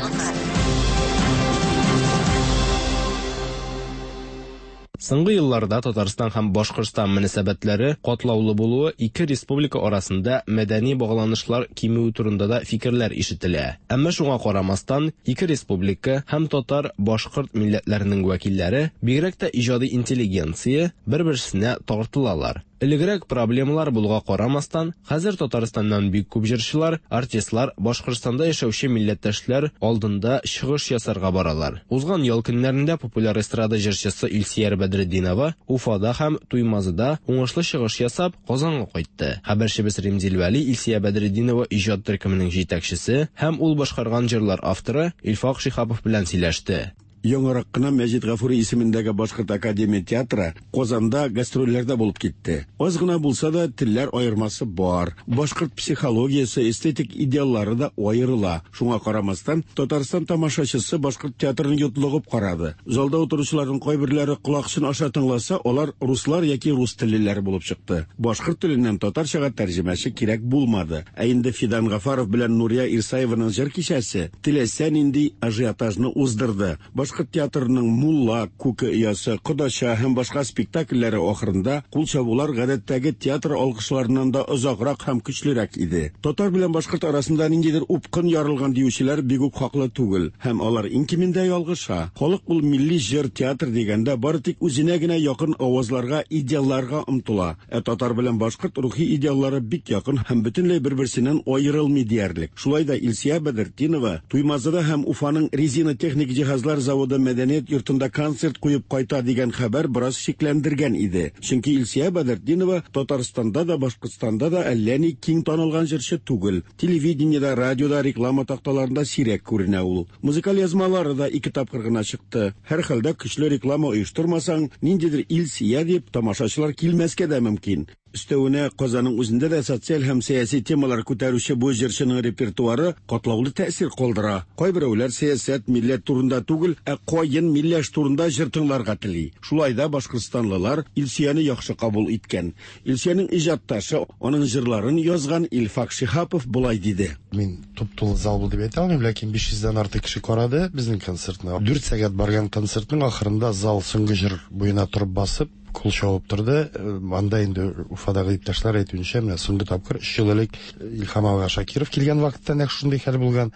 Соңгы елларда Татарстан һәм Башкортстан мөнәсәбәтләре катлаулы булуы ике республика арасында мәдәни багланышлар кимү турында да фикерләр ишетелә. Әмма шуңа карамастан, ике республика һәм татар, башкорт милләтләренең вәкилләре бигрәк тә иҗади интеллигенция бер-берсенә тартылалар. Элегрәк проблемалар булга карамастан, хәзер Татарстаннан бик күп җырчылар, артистлар Башкортстанда яшәүче милләттәшләр алдында чыгыш ясарга баралар. Узган ял көннәрендә популяр эстрада җырчысы Илсия Бәдретдинова Уфада һәм Туймазыда уңышлы чыгыш ясап Казанга кайтты. Хәбәрчебез Римзил Вәли Илсия Бәдретдинова иҗат төркеменең җитәкчесе һәм ул башкарган җырлар авторы Илфак Шихапов белән сөйләште. Яңарак кына Мәҗит Гафури исемендәге Башкорт академия театры Казанда гастрольләрдә булып китте. Аз гына булса да телләр аермасы бар. Башкорт психологиясе, эстетик идеаллары да аерыла. Шуңа карамастан, Татарстан тамашачысы Башкорт театрын йотлыгып карады. Залда утыручыларның кайберләре колакчын аша тыңласа, алар руслар яки рус теллеләре булып чыкты. Башкорт теленнән татарчага тәрҗемәче кирәк булмады. Ә инде Фидан Гафаров белән Нурия Ирсаеваның җыр кичәсе теләсә нинди ажиотажны уздырды. Башкорт театрының Мулла, Күке иясы, Кодача һәм башка спектакльләре ахырында кулчабулар гадәттәге театр алкышларыннан да озакрак һәм көчлерәк иде. Татар белән башкорт арасында ниндидер упкын ярылган диючеләр бик үк хаклы түгел һәм алар инкимендә ялгыша. Халык ул милли җыр театр дигәндә бары тик үзенә генә якын авазларга, идеалларга омтыла. Татар белән башкорт рухи идеаллары бик якын һәм бөтенләй бер-берсеннән аерылмый диярлек. Шулай да Илсия Бәдретдинова Туймазыда һәм Уфаның резина техник җиһазлар заводы мәдәният йортында концерт куеп кайта дигән хәбәр бераз шикләндергән иде. Чөнки Илсия Бәдретдинова Татарстанда да, Башкортстанда да әллә ни киң танылган җырчы түгел. Телевидениедә, радиода, реклама такталарында сирәк күренә ул. Музыкаль язмалары да ике тапкыр гына чыкты. Һәр хәлдә көчле реклама оештырмасаң, ниндидер Илсия дип тамашачылар килмәскә дә мөмкин. Өстәвенә Казанның үзендә дә социаль һәм сәяси темалар күтәрүче бу җырчының репертуары катлаулы тәэсир калдыра. Кайберәүләр сәясәт, милләт турында түгел, ә кайын милләш турында җыр тыңларга тели. Шулай да башкортстанлылар Илсияны яхшы кабул иткән. Илсияның иҗатташы, аның җырларын язган Илфак Шихапов булай диде. Мин туп-тулы зал булды дип әйтә алмыйм, ләкин 500-дән артык кеше карады безнең концертны. 4 сәгать барган концертның ахырында зал соңгы җыр буена турып басып кул чабып торды. Анда инде Уфадагы иптәшләр әйтүенчә, менә соңгы тапкыр 3 ел элек Илһам ага Шакиров килгән вакытта нәкъ шундый хәл булган.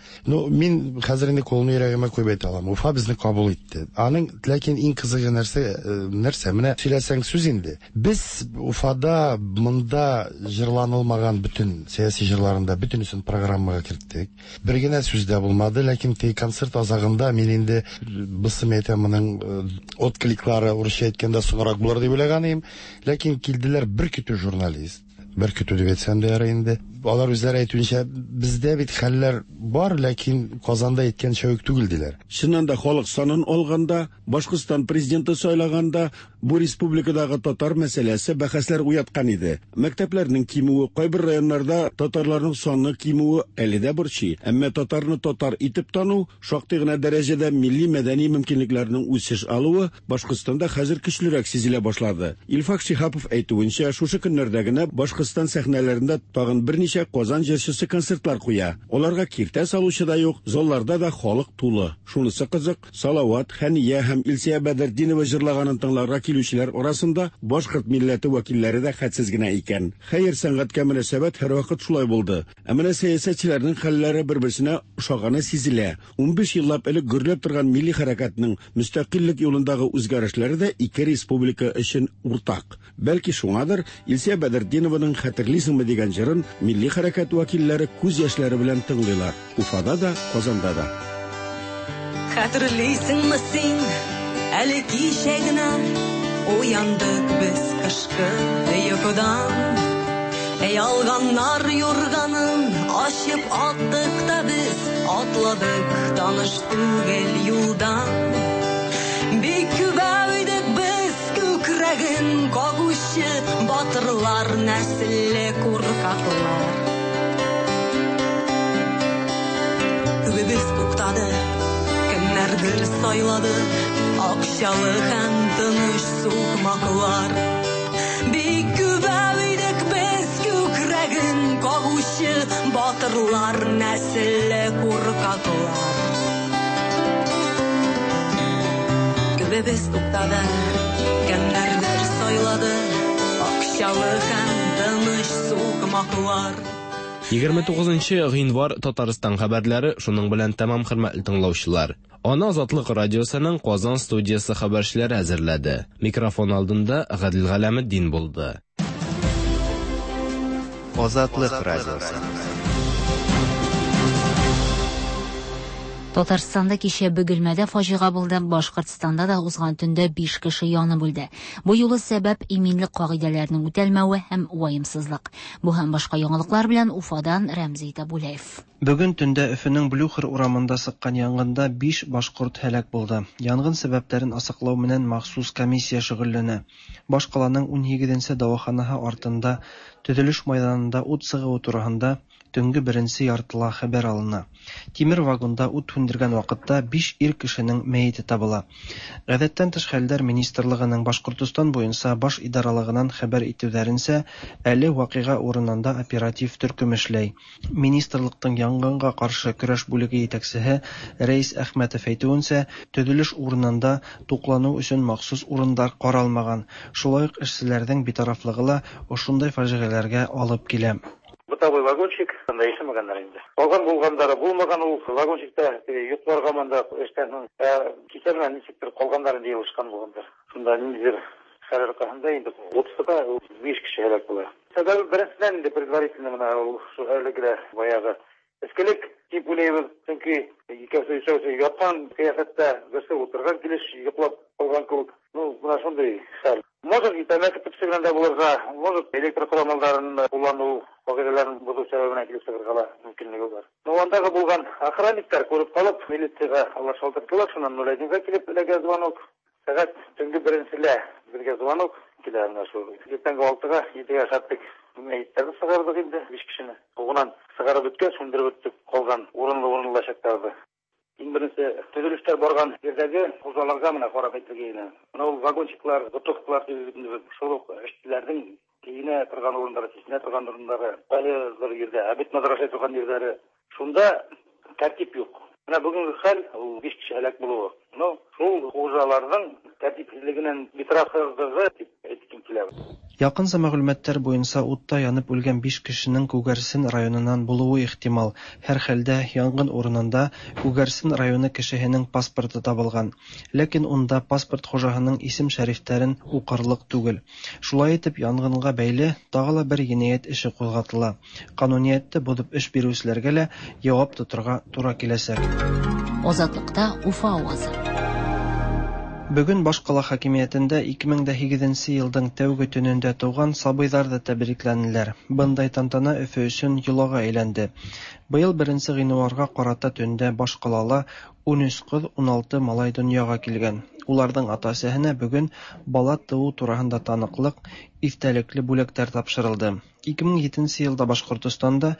Мин хәзер инде колны йөрәгемә күп әйтә алам. Уфа безне кабул итте. Аның ләкин иң кызыгы нәрсә менә сөйләсәң сүз инде. Без Уфада монда җырланылмаган бүтән сәяси җырларында бөтенесен программага керттек. Бер генә сүз дә булмады, ләкин тей концерт азагында мин инде бысым әйтәм, моның откликлары урысча әйткәндә соңрак булыр дип уйлаганым, ләкин килделәр бер көтү журналист. Бер көтү дип әйтсәм дә ярый инде. Алар үзләре әйтүенчә, бездә бит хәлләр бар, ләкин Казанда әйткән чәвек түгел диләр. Чыннан да халык санын алганда, Башкортстан президенты сайлаганда, бу республикадагы татар мәсьәләсе бәхәсләр уяткан иде. Мәктәпләрнең кимүе, кайбер районнарда татарларның саны кимүе әле дә борчый. Әмма татарны татар итеп тану, шактый гына дәрәҗәдә милли мәдәни мөмкинлекләрнең үсеш алуы Башкортстанда хәзер көчлерәк сизелә башлады. Илфак Шихапов әйтүенчә, шушы көннәрдә генә Башкортстан сәхнәләрендә тагын берничә берничә Казан җырчысы концертлар куя. Аларга киртә салучы да юк, залларда да халык тулы. Шунысы кызык, Салават, Хәния һәм Илсия Бәдердинова җырлаганын тыңларга килүчеләр арасында башкорт милләте вәкилләре дә хәтсез генә икән. Хәер, сәнгатькә мөнәсәбәт һәрвакыт шулай булды. Әмма сәясәтчеләрнең хәлләре бер-берсенә ошаганы сизелә. 15 еллап элек гөрләп торган милли хәрәкәтнең мөстәкыйльлек юлындагы үзгәрешләре дә ике республика өчен уртак. Бәлки шуңадыр Илсия Бәдердинованың хәтерлисеңме дигән җырын милли хәрәкәт вәкилләре күз яшьләре белән тыңлыйлар. Уфада да, Казанда да. Хәтерлисеңме син, әле кичә генә уяндык без кышкы йокыдан. Ялганнар юрганын ачып аттык та без, атладык таныш түгел юлдан. Бик күбәү идек без күкрәген кагучы батырлар, нәселле куркаклар. Күбебез туктады, кемнәрдер сайлады, акчалы һәм тыныч сукмаклар. Бик күбәү идек без күкрәген кагучы батырлар, нәселле куркаклар. Күбебез туктады, кемнәрдер сайлады, акчалы һәм тыныч сукмаклар. 29 гыйнвар Татарстан хәбәрләре, шуның белән тәмам хөрмәтле тыңлаучылар. Аны Азатлык радиосының Казан студиясы хәбәрчеләре әзерләде. Микрофон алдында Гадил Галәметдин булды. Азатлык радиосы. Татарстанда кичә Бөгелмәдә фаҗига булды, Башкортстанда да узган төндә 5 кеше янып үлде. Бу юлы сәбәп иминлек кагыйдәләренең үтәлмәве һәм уаемсызлык. Бу һәм башка яңалыклар белән Уфадан Рәмзи Табулаев. Бүген төндә Өфөнең Блюхер урамында сыккан янгында 5 башкорт һәлак булды. Янгын сәбәпләрен асыклау менән махсус комиссия шөгыльләнә. Башкаланың 17нче дәваханаһы артында төзелеш мәйданында ут сыгуы турында төнге 1нче яртыла хәбәр алына. Тимер вагонда ут һүндергән вакытта 5 ир кешенең мәете табыла. Гадәттән тыш хәлләр министрлыгының Башкортстан буенча баш идаралыгыннан хәбәр итүләренчә, әле вакыйга урынында оператив төркем эшләй. Министрлыктың янгынга каршы көрәш бүлеге җитәкчесе Рәис Әхмәтов әйтүенчә, төзелеш урынында туклану өчен махсус урындар каралмаган. Шулай ук эшчеләрнең битарафлыгы ла ошондай фаҗигаләргә алып килә. Бытовой вагончик, ишемәгәннәр инде. Алган булгандары булмаган, ул вагончикта йокларга мында эштән кичәмә ничектер калганнарын диелышкан булгандар. Шунда ниндидер хәлләр кахында инде 30-га 5 кеше һәлак була. Сәбәбе беренчедән инде предварительно менә ул әлегә баягы эскелек дип уйлыйбыз, чөнки икәүсе яткан кыяфәттә берсе утырган килеш йоклап калган кебек. Менә шундый хәл. Может, интернет төпсегәндә булырга, может, электр коралларын куллану кагыйдәләрен бозу сәбәбенә килеп чыгарга мөмкинлеге бар. Андагы булган охранниктар күреп калып, милициягә алар шалтырттылар, шуннан Нурайдинга килеп эләгә звонок. Сәгать төнге 1-лә безгә звонок килә менә шул. Иртәнге 6-га 7-гә шаттык мәйеттәрне сыгардык инде 5 кешене. Угынан сыгарып беткән, шундырып беттек калган урынлы-урынлашактарды. Иң беренче төзелештер барган җирдәге хужаларга менә карап әйтергә. Менә ул вагончиклар, готовкалар шул эшчеләрнең киенә торган урыннары, сисенә торган урыннары, бер җирдә обед мадраса торган җирләре, шунда тәртип юк. Менә бүгенге хәл ул 5 кеше һәлак булуы. Шул хужаларның тәртипсезлегеннән битарафлыгы дип әйткем килә. Якын мәгълүматлар буенча утта янып үлгән 5 кешенең Күгәрсен районыннан булуы ихтимал. Һәр хәлдә янгын урынында Күгәрсен районы кешеһенең паспорты табылган. Ләкин унда паспорт хуҗаһының исем-шәрифтәрен укырлык түгел. Шулай итеп, янгынга бәйле тагы ла бер җинаять эше кузгатыла. Кануниятне бозып эш бирүчеләргә лә җавап тотырга туры киләсәк. Азатлыкта Уфа авазы. Бүген Башкала хакимиятендә 2008 елның тәүге төнендә туган сабыйлар да тәбрикләнделәр. Бындай тантана Өфө өчен йолага әйләнде. Быел 1 гыйнварга карата төндә Башкалала 13 кыз, 16 малай дөньяга килгән. Уларның ата-әсәһенә бүген бала туу тураһында таныклык, истәлекле бүләктәр тапшырылды. 2007 елда Башкортостанда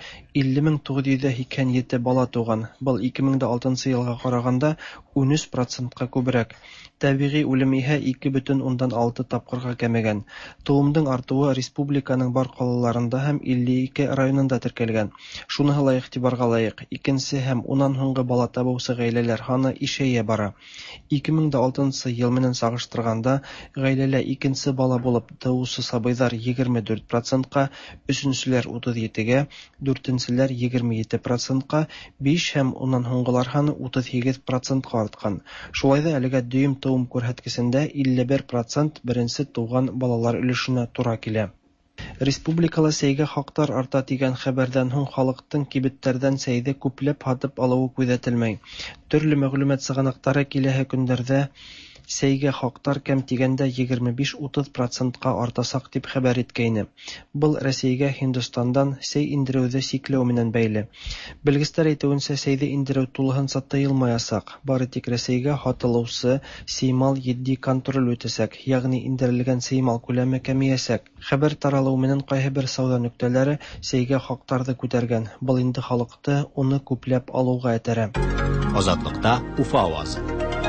50,987 бала туган. Был 2006 елга караганда 13%-ка күбрәк. Табигый үлем иһә 2,6 тапкырга кәмегән. Туымдың артуы республиканың бар калаларында һәм 52 районында теркәлгән. Шуныһы ла игътибарга лаек. Икенче һәм унан һуңгы бала табучы гаиләләр саны ишәя бара. 2006 ел менән сагыштырганда гаиләлә икенче бала булып туучы сабыйлар 24%-ка, өченчеләр 37-гә, дүртенчеләр 27%-ка, 5 һәм уннан һуңгылар саны 38%-ка арткан. Шулай да әлегә дөйем туым күрһәткесендә 51% беренче туган балалар өлешенә туры килә. Республикала сәйгә хактар арта дигән хәбәрдән һуң халыктың кибеттәрдән сәйдә күпләп һатып алуы күзәтелмәй. Төрле мәгълүмат сыгынактары киләһе көндәрдә сәйгә хактар кәм тигәндә 25-30%-ка артасак дип хәбәр иткәйне. Был Россиягә Һиндстандан сәй индерүҙе сикләү менән бәйле. Белгестәр әйтеүенсә, сәйҙе индереү тулыһынса тыйылмаясаҡ. Бары тик Россиягә һатылыусы сеймал етди контроль үтәсәк, ягъни индерелгән сеймал күләме кәмейәсәк. Хәбәр таралыу менән кайһы бер сауда нөктәләре сәйгә хактарҙы күтәргән. Был инде халыҡты уны күпләп алыуға этәрә. Азатлыҡта Уфа авазы.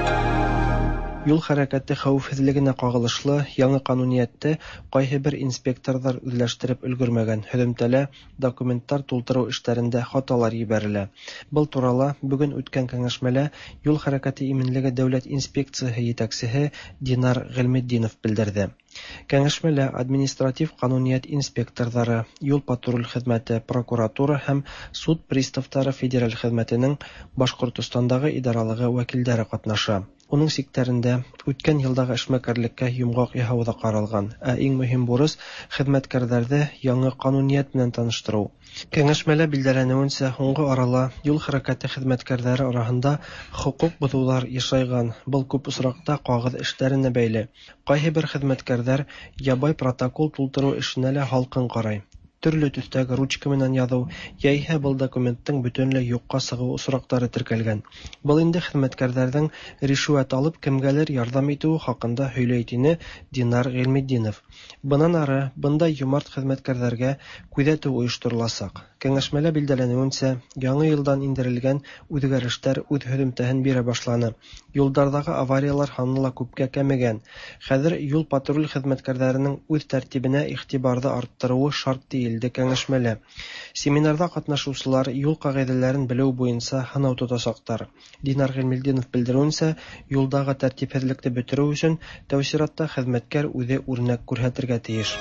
Юл хәрәкәте хәүефһеҙлегенә ҡағылышлы яңы ҡануниәтте ҡайһы бер инспекторҙар үҙләштереп өлгөрмәгән. Һөҙөмтәлә документтар тултырыу эштәрендә хаталар ебәрелә. Был турала бүген үткән кәңәшмәлә юл хәрәкәте именлеге дәүләт инспекцияһы етәксеһе Динар Ғилметдинов белдерҙе. Кәңәшмәлә административ ҡануниәт инспекторҙары, юл-патруль хеҙмәте, прокуратура һәм суд приставтары федераль хеҙмәтенең Башҡортостандағы идаралығы вәкилдәре ҡатнаша. Уның сиктәрендә үткән йылдағы эшмәкәрлеккә йомғаҡ яһау ҙа ҡаралған, ә иң мөһим бурыс хеҙмәткәрҙәрҙе яңы ҡануниәт менән таныштырыу. Кәңәшмәлә билдәләнеүенсә, һуңғы арала юл хәрәкәте хеҙмәткәрҙәре араһында хоҡуҡ боҙоуҙар йышайған. Был күп осраҡта ҡағыҙ эштәренә бәйле. Ҡайһы бер хеҙмәткәрҙәр ябай протокол тултырыу эшенә лә һалҡын ҡарай. Төрлө төҫтәге ручка менән яҙыу, йәиһә был документтың бөтөнләй юҡҡа сығыу осраҡтары теркәлгән. Был инде хеҙмәткәрҙәрҙең ришүәт алып кемгәлер ярҙам итеүе хаҡында һөйләй, тине Динар Ғилметдинов. Бынан ары бындай йомарт хеҙмәткәрҙәргә күҙәтеү ойоштороласаҡ. Кәңәшмәлә билдәләнеүенсә, яңы йылдан индерелгән үҙгәрештәр үҙ һөҙөмтәһен бирә башланы. Юлдарҙағы авариялар һаны ла күпкә кәмегән. Хәҙер юл-патруль хеҙмәткәрҙәренең үҙ тәртибенә иғтибарҙы арттырыуы шарт тиелде кәңәшмәлә. Семинарҙа ҡатнашыусылар юл ҡағиҙәләрен белеү буйынса һынау тотасаҡтар. Динар Ғилметдинов белдереүенсә, юлдағы тәртипһеҙлекте бөтөрөү өсөн тәү сиратта хеҙмәткәр үҙе үрнәк күрһәтергә тейеш.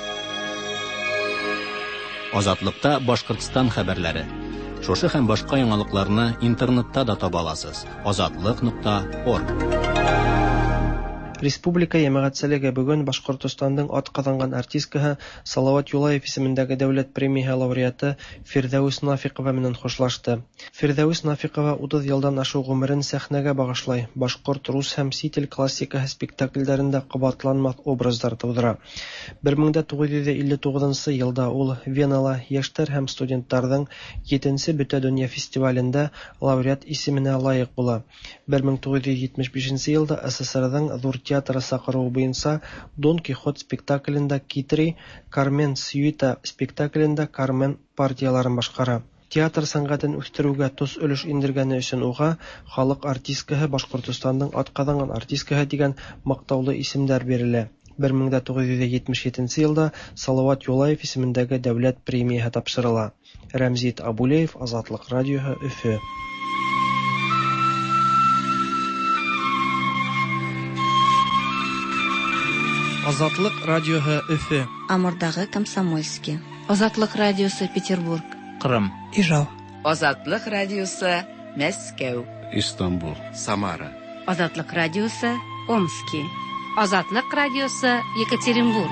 Азатлыҡта Башҡортостан хәбәрләре. Шушы һәм башҡа яңылыҡларны интернетта да таба аласыз. Азатлыҡ.орг. Республика йәмәғәтселеге бүгін Башҡортостандың атҡаҙанған артисткаһы Салауат Юлаев исемендәге дәүләт премияһы лауреаты Фирҙәүес Нафиҡова менән хушлашты. Фирҙәүес Нафиҡова 30 йылдан ашыу ғүмерен сәхнәгә бағышлай, башҡорт, рус һәм сит ил классикаһы спектаклдәрендә ҡабатланмаҫ образдар тыуҙыра. 1959 йылда ул Венала йәштәр һәм студенттарҙың 7-нсе Бөтә донъя фестивалендә лауреат исеменә лайыҡ була. 1975 йылда СССР-ҙың ҙур театры саҡырыуы буйынса Дон Кихот спектаклендә Китри, Кармен Сьюита спектаклендә Кармен партияларын башҡара. Театр сәнғәтен үҫтереүгә тос өлөш индергәне өсөн уға халыҡ артисткаһы, Башҡортостандың атҡаҙанған артисткаһы дигән маҡтаулы исемдәр бирелә. 1977 йылда Салауат Юлаев исемендәге дәүләт премияһы тапшырыла. Рәмзит Абулеев, Азатлыҡ радиоһы, Өфө. Азатлыҡ радиоһы, Өфө. Амурдағы Комсомольский. Азатлыҡ радиосы, Петербург. Ҡырым. Ижау. Азатлыҡ радиосы, Мәскәү. Истанбул. Самара. Азатлыҡ радиосы, Омский. Азатлыҡ радиосы, Екатеринбург.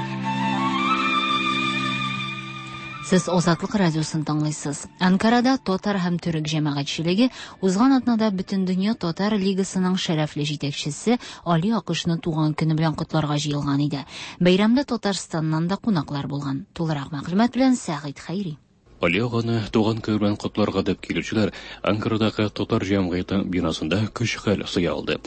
Сез Азатлыҡ радиосын тыңлайсыз. Анкарада татар һәм төрек җәмәғәтчелеге узган атнада Бөтөн дөнья татар лигасының шәрәфле җитәкчесе Али Акышны туган көне белән котларга җыелган иде. Бәйрәмдә Татарстаннан да кунаклар булган. Тулырак мәгълүмат белән Сәгыйд Хәйри. Алияганы туган көйрән котларга дип килүчеләр Анкарадагы татар җәмгыяте бинасында көч хәл сыя алды.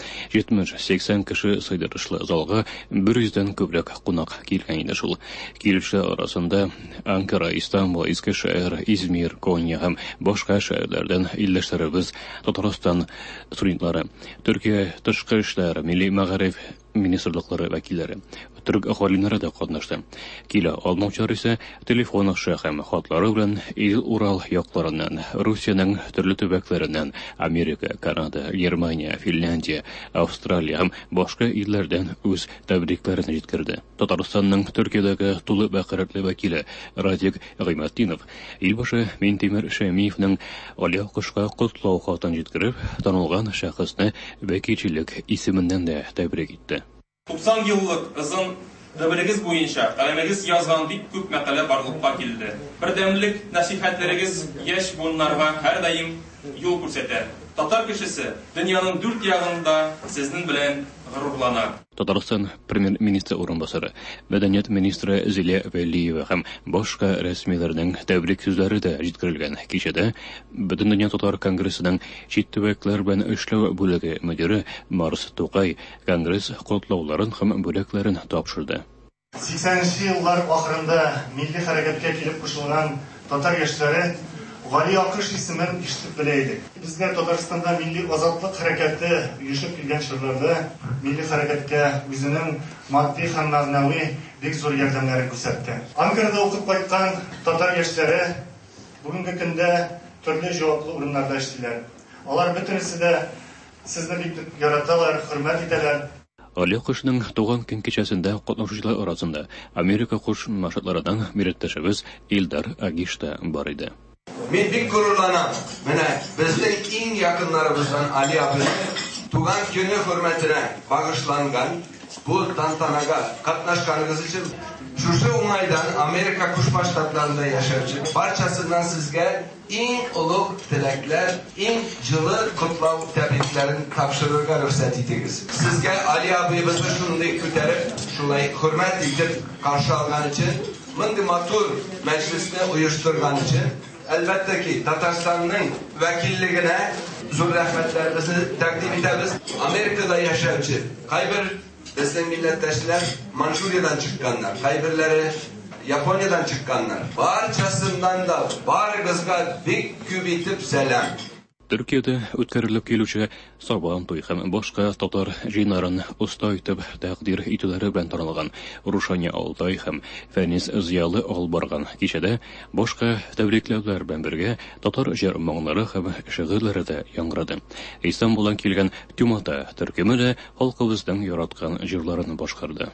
70-80 кеше сыйдырышлы залга 100дән күбрәк кунак килгән иде шул. Килүчеләр арасында Анкара, Истанбул, Искешәһәр, Измир, Коnya һәм башка шәһәрләрдән илләшләребез, Татарстан студентлары, Төркия тышкы эшләр, милли мәгариф министрлыклары вәкилләре, төрк ахвалиннары да катнашты. Килә алмаучылар исә телефон аша һәм хатлары белән Ил-Урал якларыннан, Русиянең төрле төбәкләреннән, Америка, Канада, Германия, Финляндия, Австралия һәм башка илләрдән үз тәбрикләрен җиткерде. Татарстанның Төркиядәге тулы вәкаләтле вәкиле Радик Гыйматдинов илбашы Минтимер Шәмиевнең алиякышка котлау хатын җиткереп, танылган шәхесне вәкилчелек исеменнән дә тәбрик итте. 90 еллык ызын дәберегез буенча каләмегез язган бик күп мәкалә барлыкка килде. Бердәмлек нәсихәтләрегез яшь буыннарга һәр даим юл күрсәтә. Татар кешесе дөньяның 4 ягында сезнең белән горурлана. Татарстан премьер-министры урынбасары, мәдәният министры Зилия Вәлиева һәм башка рәсмиләрнең тәбрик сүзләре дә җиткерелгән. Кичәдә Бөтендөнья татар конгрессының чит төбәкләр белән эшләү бүлеге мөдире Марс Тукай конгресс котлауларын һәм бүләкләрен тапшырды. 80-нче еллар ахырында милли хәрәкәткә килеп кушылган татар яшьләре Гали Акыш исемен ишетеп белә идек. Безгә Татарстанда милли азатлык хәрәкәте оешып килгән чорларда милли хәрәкәткә үзенең матди һәм мәгънәви бик зур ярдәмнәрен күрсәтте. Анкарада укып кайткан татар яшьләре бүгенге көндә төрле җаваплы урыннарда эшлиләр. Алар бөтенесе дә сезне бик яраталар, хөрмәт итәләр. Алиякышның туган көн кичәсендә катнашучылар арасында Америка Кушма Штатларыннан милләттәшебез Илдар Агишта бар иде. Мен бик горурланам. Менә безнең иң якыннарыбыздан Али абый туган көне хөрмәтенә багышланган бу тантанага катнашканыгыз өчен шушы уңайдан Америка Кушма Штатларында яшәүче барчасыннан сезгә иң олуг теләкләр, иң җылы котлау тәбрикләрен тапшырырга рөхсәт итегез. Сезгә Али абыйыбызны шундый күтәреп, шулай хөрмәт итеп каршы алган өчен, мондый матур мәҗлесне оештырган өчен әлбәттә ки, Татарстанның вәкиллегенә зур рәхмәтләребезне тәкъдим итәбез. Америкада яшәүче кайбер безнең милләттәшләр Манчжуриядан чыкканнар, кайберләре Япониyadan чыкканнар. Барчасыннан да барыгызга бик күп итеп сәлам. Төркиядә үткәрелеп килүче Сабан туй һәм башка татар җыеннарын оста итеп тәкъдир итүләре белән танылган Рушания Алтай һәм Фәнис Зиялы алып барган кичәдә башка тәбрикләүләр белән бергә татар җыр-моңнары һәм шигырьләре дә яңгырады. Истанбулдан килгән Тюмата төркеме дә халкыбызның яраткан җырларын башкарды.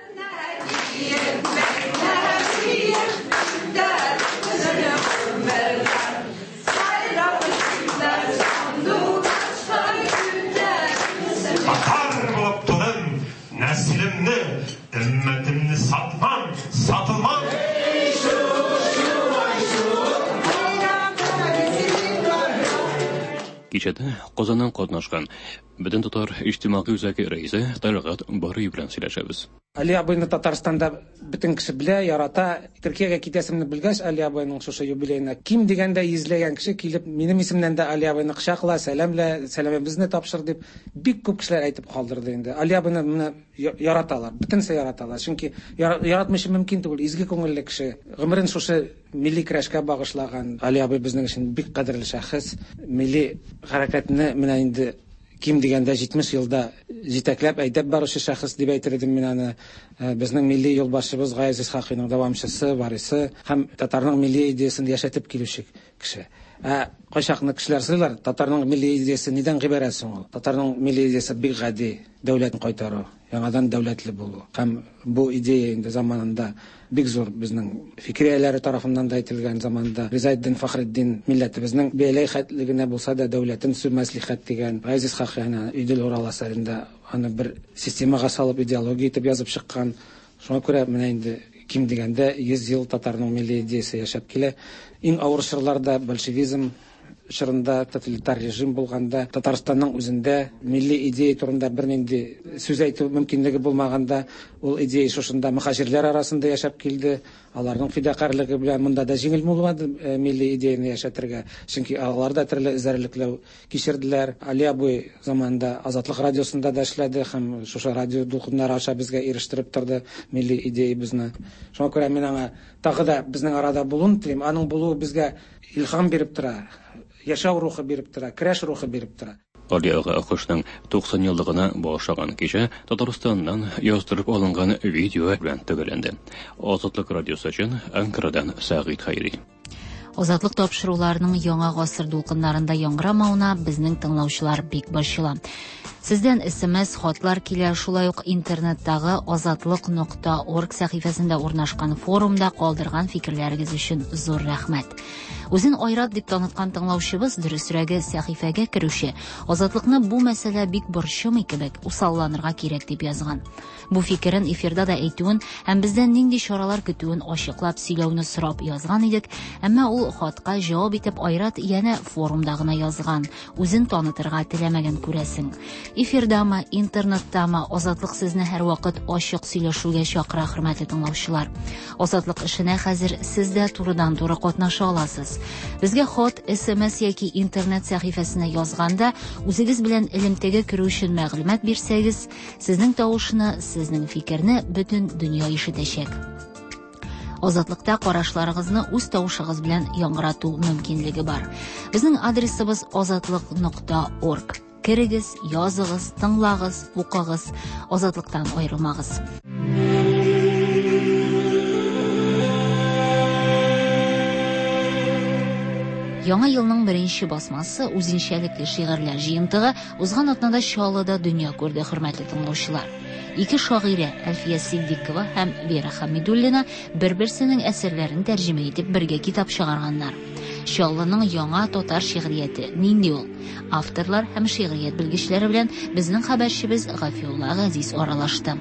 Nəsilimni, ümmətimni satmam, satılmam. Кичәдә Казаннан катнашкан Бөтен татар иҗтимагый үзәге рәисе Талгат Барый белән сөйләшәбез. Али абыйны Татарстанда бөтен кеше белә, ярата. Төркиягә китәсемне белгәч, Али абыйның шушы юбилейына ким дигәндә йөзләгән кеше килеп, минем исемнән дә Али абыйны кочакла, сәламлә, сәламебезне тапшыр дип бик күп кешеләр әйтеп калдырды инде. Али абыйны моны яраталар, бөтенсе яраталар. Чөнки яратмыйчы мөмкин түгел, изге күңелле кеше. Гомерен шушы милли көрәшкә багышлаган Али абый безнең өчен бик кадерле шәхес. Милли хәрәкәтне менә инде ким дигәндә 70 елда җитәкләп әйдәп баручы шәхес дип әйтер идем мин аны. Безнең милли юлбашчыбыз Гаязис Исхакыйның дәвамчысы, варисы һәм татарның милли идеясын яшәтеп килүче кеше. Кайчакны кешеләр сөйләр, татарның милли идеясы нидән гыйбарәт соң ул? Татарның милли идеясы бик гади, дәүләтне кайтару, яңадан дәүләтле булу. Һәм бу идея инде заманында бик зур безнең фикрияләре тарафыннан да әйтелгән заманда Ризаэддин Фахретдин милләтебезнең бәйләй хәтлегенә булса да дәүләтен сүмәслихәт дигән Гаязис Исхакыйның Идел Урал әсәрендә аны бер системага салып идеология итеп язып чыккан. Шуңа күрә менә инде ким дигәндә 100 ел татарның милли идеясы яшәп килә. Иң авыр чорларда большевизм, чорында тоталитар режим булганда, Татарстанның үзендә милли идея турында бернинди сүз әйтү мөмкинлеге булмаганда, ул идея шушында мөхаҗирләр арасында яшәп килде. Аларның фидакарлыгы белән монда да җиңел булмады милли идеяны яшәтергә. Чөнки алар да төрле эзәрлекләр кичерделәр. Али абый заманында Азатлык радиосында да эшләде һәм шушы радио дулкыннары аша безгә ирештереп торды милли идеябызны. Шуңа күрә мин аңа тагы да безнең арада булуын телим. Аның булуы безгә илһам биреп тора, яшәү рухы биреп тора, көрәш рухы биреп тора. Алиягы акышның 90 еллыгына багышлаган кичә Татарстаннан яздырып алынган видео белән төгәлләнде. Азатлык радиосы өчен Анкарадан Сәгыйд Хайри. Азатлык тапшыруларының яңа гасыр дулкыннарында яңгырамауына безнең тыңлаучылар бик борчыла. Сездән SMS хатлар килә, шулай ук интернеттагы azatlyk.org сәхифәсендә урнашкан форумда калдырган фикерләрегез өчен зур рәхмәт. Үзен Айрат дип таныткан тыңлаучыбыз дөресрәге сәхифәгә керүче, азатлыкны бу мәсьәлә бик борчымый кебек усалланырга кирәк дип язган. Бу фикерен эфирда да әйтүен һәм бездән нинди чаралар көтүен ачыклап сөйләүне сорап язган идек, әмма ул хатка җавап итеп Айрат янә форумда гына язган, үзен танытырга теләмәгән күрәсең. Эфирдамы, интернеттамы, азатлык сезне һәрвакыт ачык сөйләшүгә чакыра, хөрмәтле тыңлаучылар. Азатлык эшенә хәзер сез дә турыдан-туры катнаша аласыз. Безгә хат, SMS яки интернет сәхифәсенә язганда, үзегез белән элемтәгә керү өчен мәгълүмат бирсәгез, сезнең тавышны, сезнең фикерне бөтен дөнья ишетәчәк. Азатлыкта карашларыгызны үз тавышыгыз белән яңгырату мөмкинлеге бар. Безнең адресыбыз azatlyk.org. Керегез, языгыз, тыңлагыз, укыгыз, азатлыктан аерылмагыз. Яңа елның беренче басмасы үзенчәлекле шигырьләр җыентыгы узган атнада Чаллыда дөнья күрде, хөрмәтле тыңлаучылар. Ике шагыйрә, Әлфия Сиддикова һәм Вера Хамидуллина бер-берсенең әсәрләрен тәрҗемә итеп бергә китап чыгарганнар. Чаллының яңа татар шигърияте нинди ул? Авторлар һәм шигърият белгечләре белән безнең хәбәрчебез Гафиулла Газиз аралашты.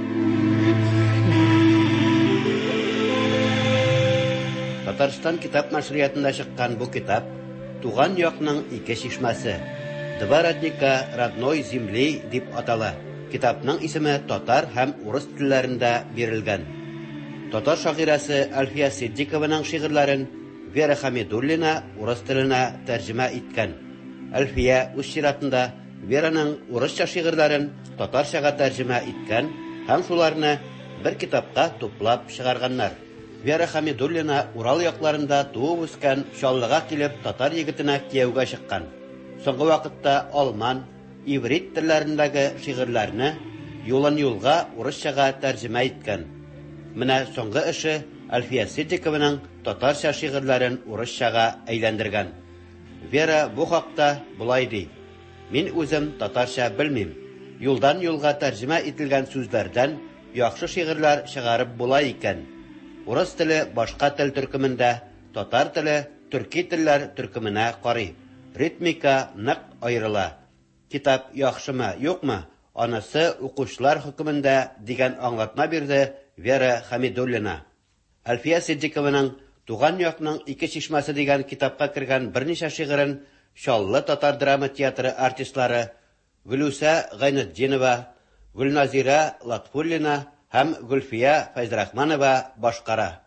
Татарстан китап нашриятында чыккан бу китап Туган якның ике чишмәсе, Два родника родной земли дип атала. Китапның исеме татар һәм урыс телләрендә бирелгән. Татар шагыйрәсе Әлфия Сиддикованың шигырьләрен Вера Хамидуллина урыс теленә тәрҗемә иткән. Әлфия үз чиратында Вераның урысча шигырьләрен татарчага тәрҗемә иткән һәм шуларны бер китапка туплап чыгарганнар. Вера Хамидуллина Урал якларында туып үскән, Чаллыга килеп татар егетенә кияүгә чыккан. Соңгы вакытта алман, иврит телләрендәге шигырьләрне юлын-юлга урысчага тәрҗемә иткән. Менә соңгы эше Әлфия Сиддикованың татарча шигырьләрен урысчага әйләндергән. Вера бу хакта булай ди: "Мин үзем татарча белмим. Юлдан-юлга тәрҗемә ителгән сүзләрдән яхшы шигырьләр чыгарып була икән. Урыс теле башка тел төркемендә, татар теле төрки телләр төркеменә карый. Ритмика нык аерыла. Китап яхшымы, юкмы? Анысы укучылар хөкемендә" дигән аңлатма бирде Вера Хамидуллина. Әлфия Сиддикованың Туган якның ике чишмәсе дигән китапка кергән берничә шигырен Чаллы татар драма театры артистлары Гөлүсә Гайнетдинова, Гөлназира Латфуллина һәм Гөлфия Файзрахманова башкара.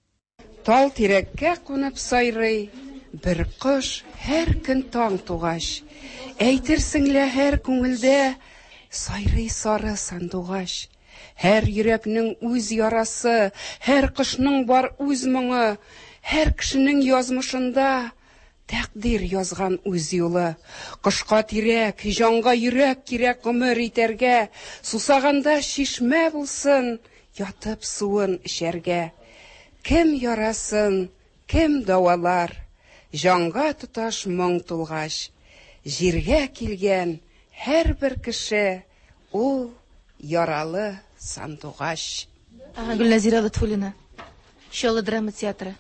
Тал тирәккә кунып сайрый, бер кош һәр көн таң тугач. Әйтерсең лә һәр күңелдә сайрый сары сандугач. Һәр йөрәкнең үз ярасы, һәр кышның бар үз моңы, һәр кешенең язмышында тәкъдир язган үз юлы. Кышка тирәк, җанга йөрәк кирәк гомер итәргә, сусаганда чишмә булсын, ятып суын эчәргә. Кем ярасын, кем давалар, җанга тоташ моң тулгач. Җиргә килгән һәр бер кеше ул яралы сандугач. Гөлназира Латфуллина, Чаллы драма театры.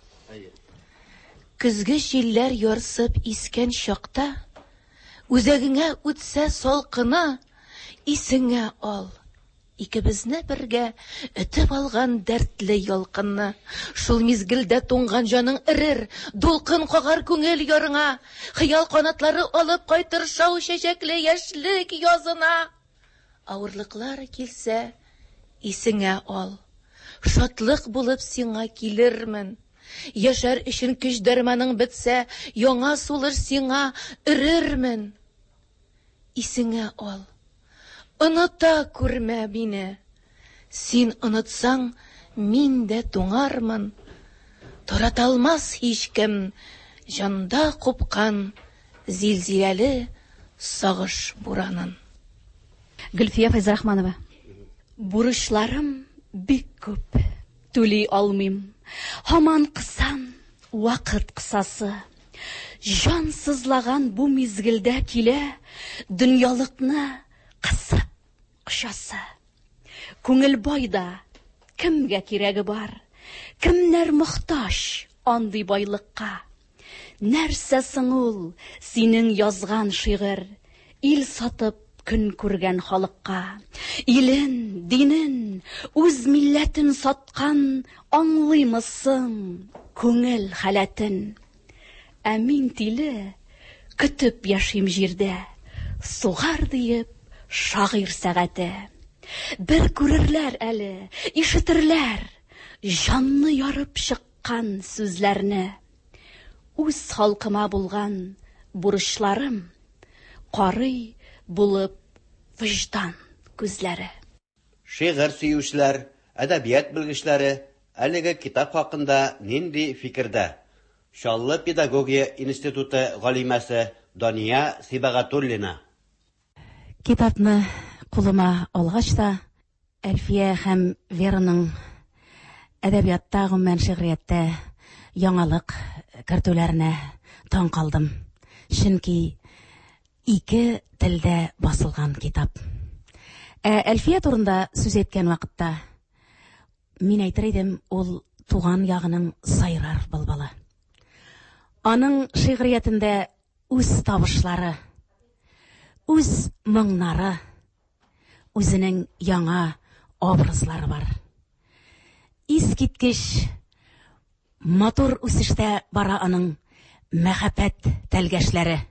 Көзге җилләр ярсып искән чакта, үзәгеңә үтсә салкыны, исеңә ал, икебезне бергә өтеп алган дәртле ялкынны. Шул мизгелдә туңган җаның эрер, дулкын кагар күңел ярыңа, хыял канатлары алып кайтыр шау чәчәкле яшьлек язына. Авырлыклар килсә, исеңә ал. Шатлык булып сиңа килермен. Яшәр өчен көч дәрманың бетсә, яңа сулыр сиңа өрермен. Исеңә ал. Оныта күрмә мине. Син онытсаң, мин дә туңармын. Тораталмас һичкем җанда купкан зилзиләле сагыш буранын. Гөлфия Файзрахманова. Бурычларым бик күп, түли алмыйм. Һаман кысан, вакыт кысасы. Жан сызлаган бу мизгелдә килә, дөньялыкны кысып кышасы. Күңел байда кемгә кирәге бар? Кемнәр мохтаҗ андый байлыкка? Нәрсә соң ул синең язган шигырь, ил сатып көн күргән халыкка? Илен, динен, үз милләтен саткан аңлыймысың күңел халәтен? Ә мин тиле көтеп яшим җирдә, сугар диеп шагыйрь сәгате. Бер күрерләр әле, ишетерләр җанны ярып чыккан сүзләрне. Үз халкыма булган бурычларым карый булып виждан күзләре. Шигырь сөючеләр, әдәбият белгечләре әлеге китап хакында нинди фикердә? Шаллы педагогия институты галимәсе Дания Сибагатуллина. Китапны кулыма алгач та, Әлфия һәм Вераның әдәбиятта, гомумән шигъриятта яңалык кертүләренә таң калдым. Чөнки ике телдә басылган китап. Әлфия турында сүз әйткән вакытта, мин әйтер идем, ул туган ягының сайрар былбылы. Аның шигъриятендә үз табышлары, үз моңнары, үзенең яңа образлары бар. Искиткеч матур үсештә бара аның мәхәббәт тәлгәшләре.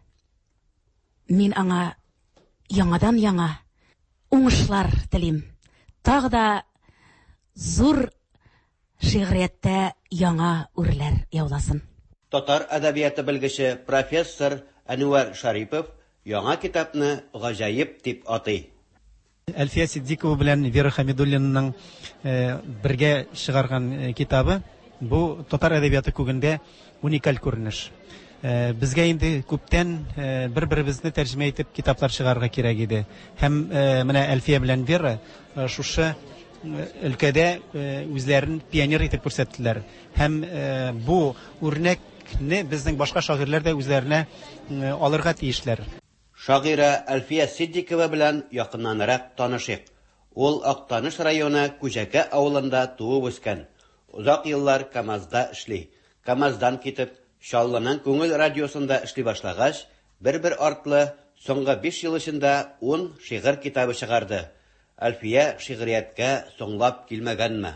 Мин аңа яңадан яңа уңышлар телим. Тагы да зур шигъриятта яңа үрләр яуласын. Татар әдәбияты белгече профессор Әнүәр Шарипов яңа китапны гаҗайып дип атый. Әлфия Сиддикова белән Вера Хамидуллинаның бергә чыгарган китабы бу татар әдәбияты күгендә уникаль күренеш. Безгә инде күптән бер-беребезне тәрҗемә итеп китаплар чыгарга кирәк иде. Һәм менә Әлфия белән Вера шушы өлкәдә үзләрен пионер итеп күрсәттеләр. Һәм бу үрнәкне безнең башка шагыйрьләр дә үзләренә алырга тиешләр. Шагыйрә Әлфия Сиддикова белән якыннанрак танышыйк. Ул Актаныш районы Күҗәкә авылында туып үскән. Узак еллар КамАЗда эшли. КамАЗдан китеп, Шаллының күңел радиосында эшли башлагач, бер-бер артлы соңгы 5 ел эчендә 10 шигырь китабы чыгарды. Әлфия шигърияткә соңлап килмәгәнме?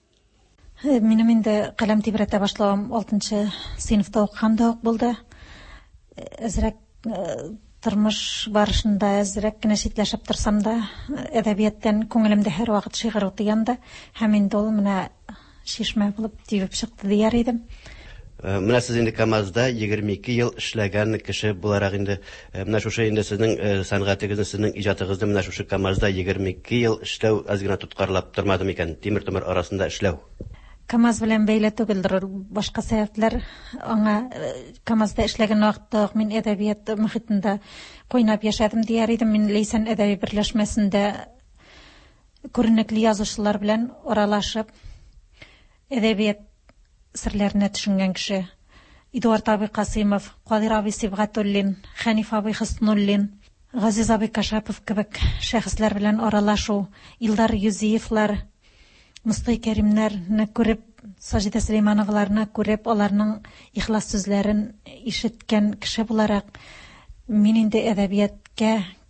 Минем инде каләм тибрәтә башлаган 6нчы сыйныфта укыганда ук булды. Әзрәк тормыш барышында әзрәк кенә читләшеп торсам да, әдәбияттан күңелемдә һәр вакыт шигырь утыянды. Һәм инде ул менә шишмә булып тибеп чыкты дияр идем. Менә сез инде КамАЗда 22 ел эшләгән кеше буларак инде менә шушы инде сезнең сәнгатегезне, сезнең иҗатыгызны менә шушы КамАЗда 22 ел эшләү азгына тоткарлап тормады микән? Тимер-тимер арасында эшләү. КамАЗ белән бәйле түгелдер, башка сәбәпләр. Аңа КамАЗда эшләгән вакытта мин әдәбият мөхитендә кайнап яшәдем дияр идем. Мин Лейсан әдәби берләшмәсендә күренекле язучылар белән аралашып әдәбият серләренә төшенгән кеше. Эдуард абый Касыймов, Кадир абый Сибгатуллин, Хәниф абый Хуснуллин, Газиз абый Кашапов кебек шәхесләр белән аралашу, Илдар Юзиевлар, Мустай Кәримнәрне күреп, Саҗидә Сөләймановларны күреп, аларның ихлас сүзләрен ишеткән кеше буларак, мин инде әдәбияткә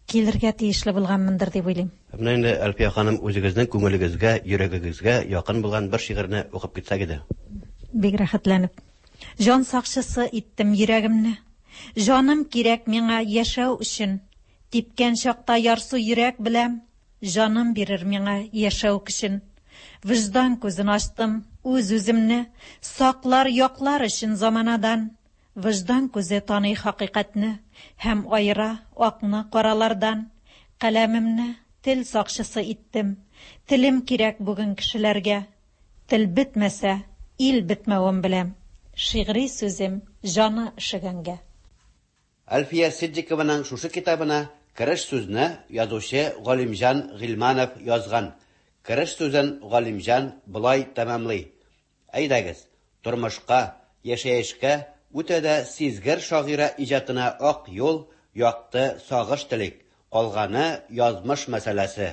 килергә тиешле булганмындыр дип уйлыйм. Менә инде Әлфия ханым үзегезнең күңелегезгә, йөрәгегезгә якын булган бер шигырьне укып китсәк иде. Бик рәхәтләнеп. Җан сакчысы иттем йөрәгемне. Җаным кирәк миңа яшәү өчен. Типкән чакта ярсу йөрәк беләм. Җаным бирер миңа яшәү көчен. Виждан күзен ачтым, үз-үземне саклар яклар өчен заманадан. Виждан күзе таный хакыйкатьне һәм айыра акны каралардан. Каләмемне тел сакчысы иттем. Телем кирәк бүген кешеләргә. Тел бетмәсә, ил бетмәвен беләм. Шигъри сүзем җаны шигәнгә. Әлфия Сиддикованың шушы китабына кереш сүзне язучы Галимҗан Гыйльманов язган. Кереш сүзен Галимҗан булай тәмамлый. Әйдәгез, тормышка, яшәешкә үтә дә сизгер шагыйрә иҗатына ак юл, якты сагыш телик. Калганы язмыш мәсьәләсе.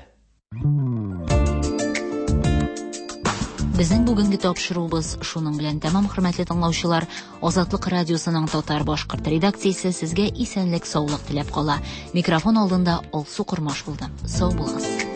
Безнең бүгенге тапшыруыбыз шуның белән тәмам, хөрмәтле тыңлаучылар. Азатлык радиосының татар-башкорт редакциясе сезгә исәнлек, саулык теләп кала. Микрофон алдында Алсу Курмаш булды. Сау булыгыз.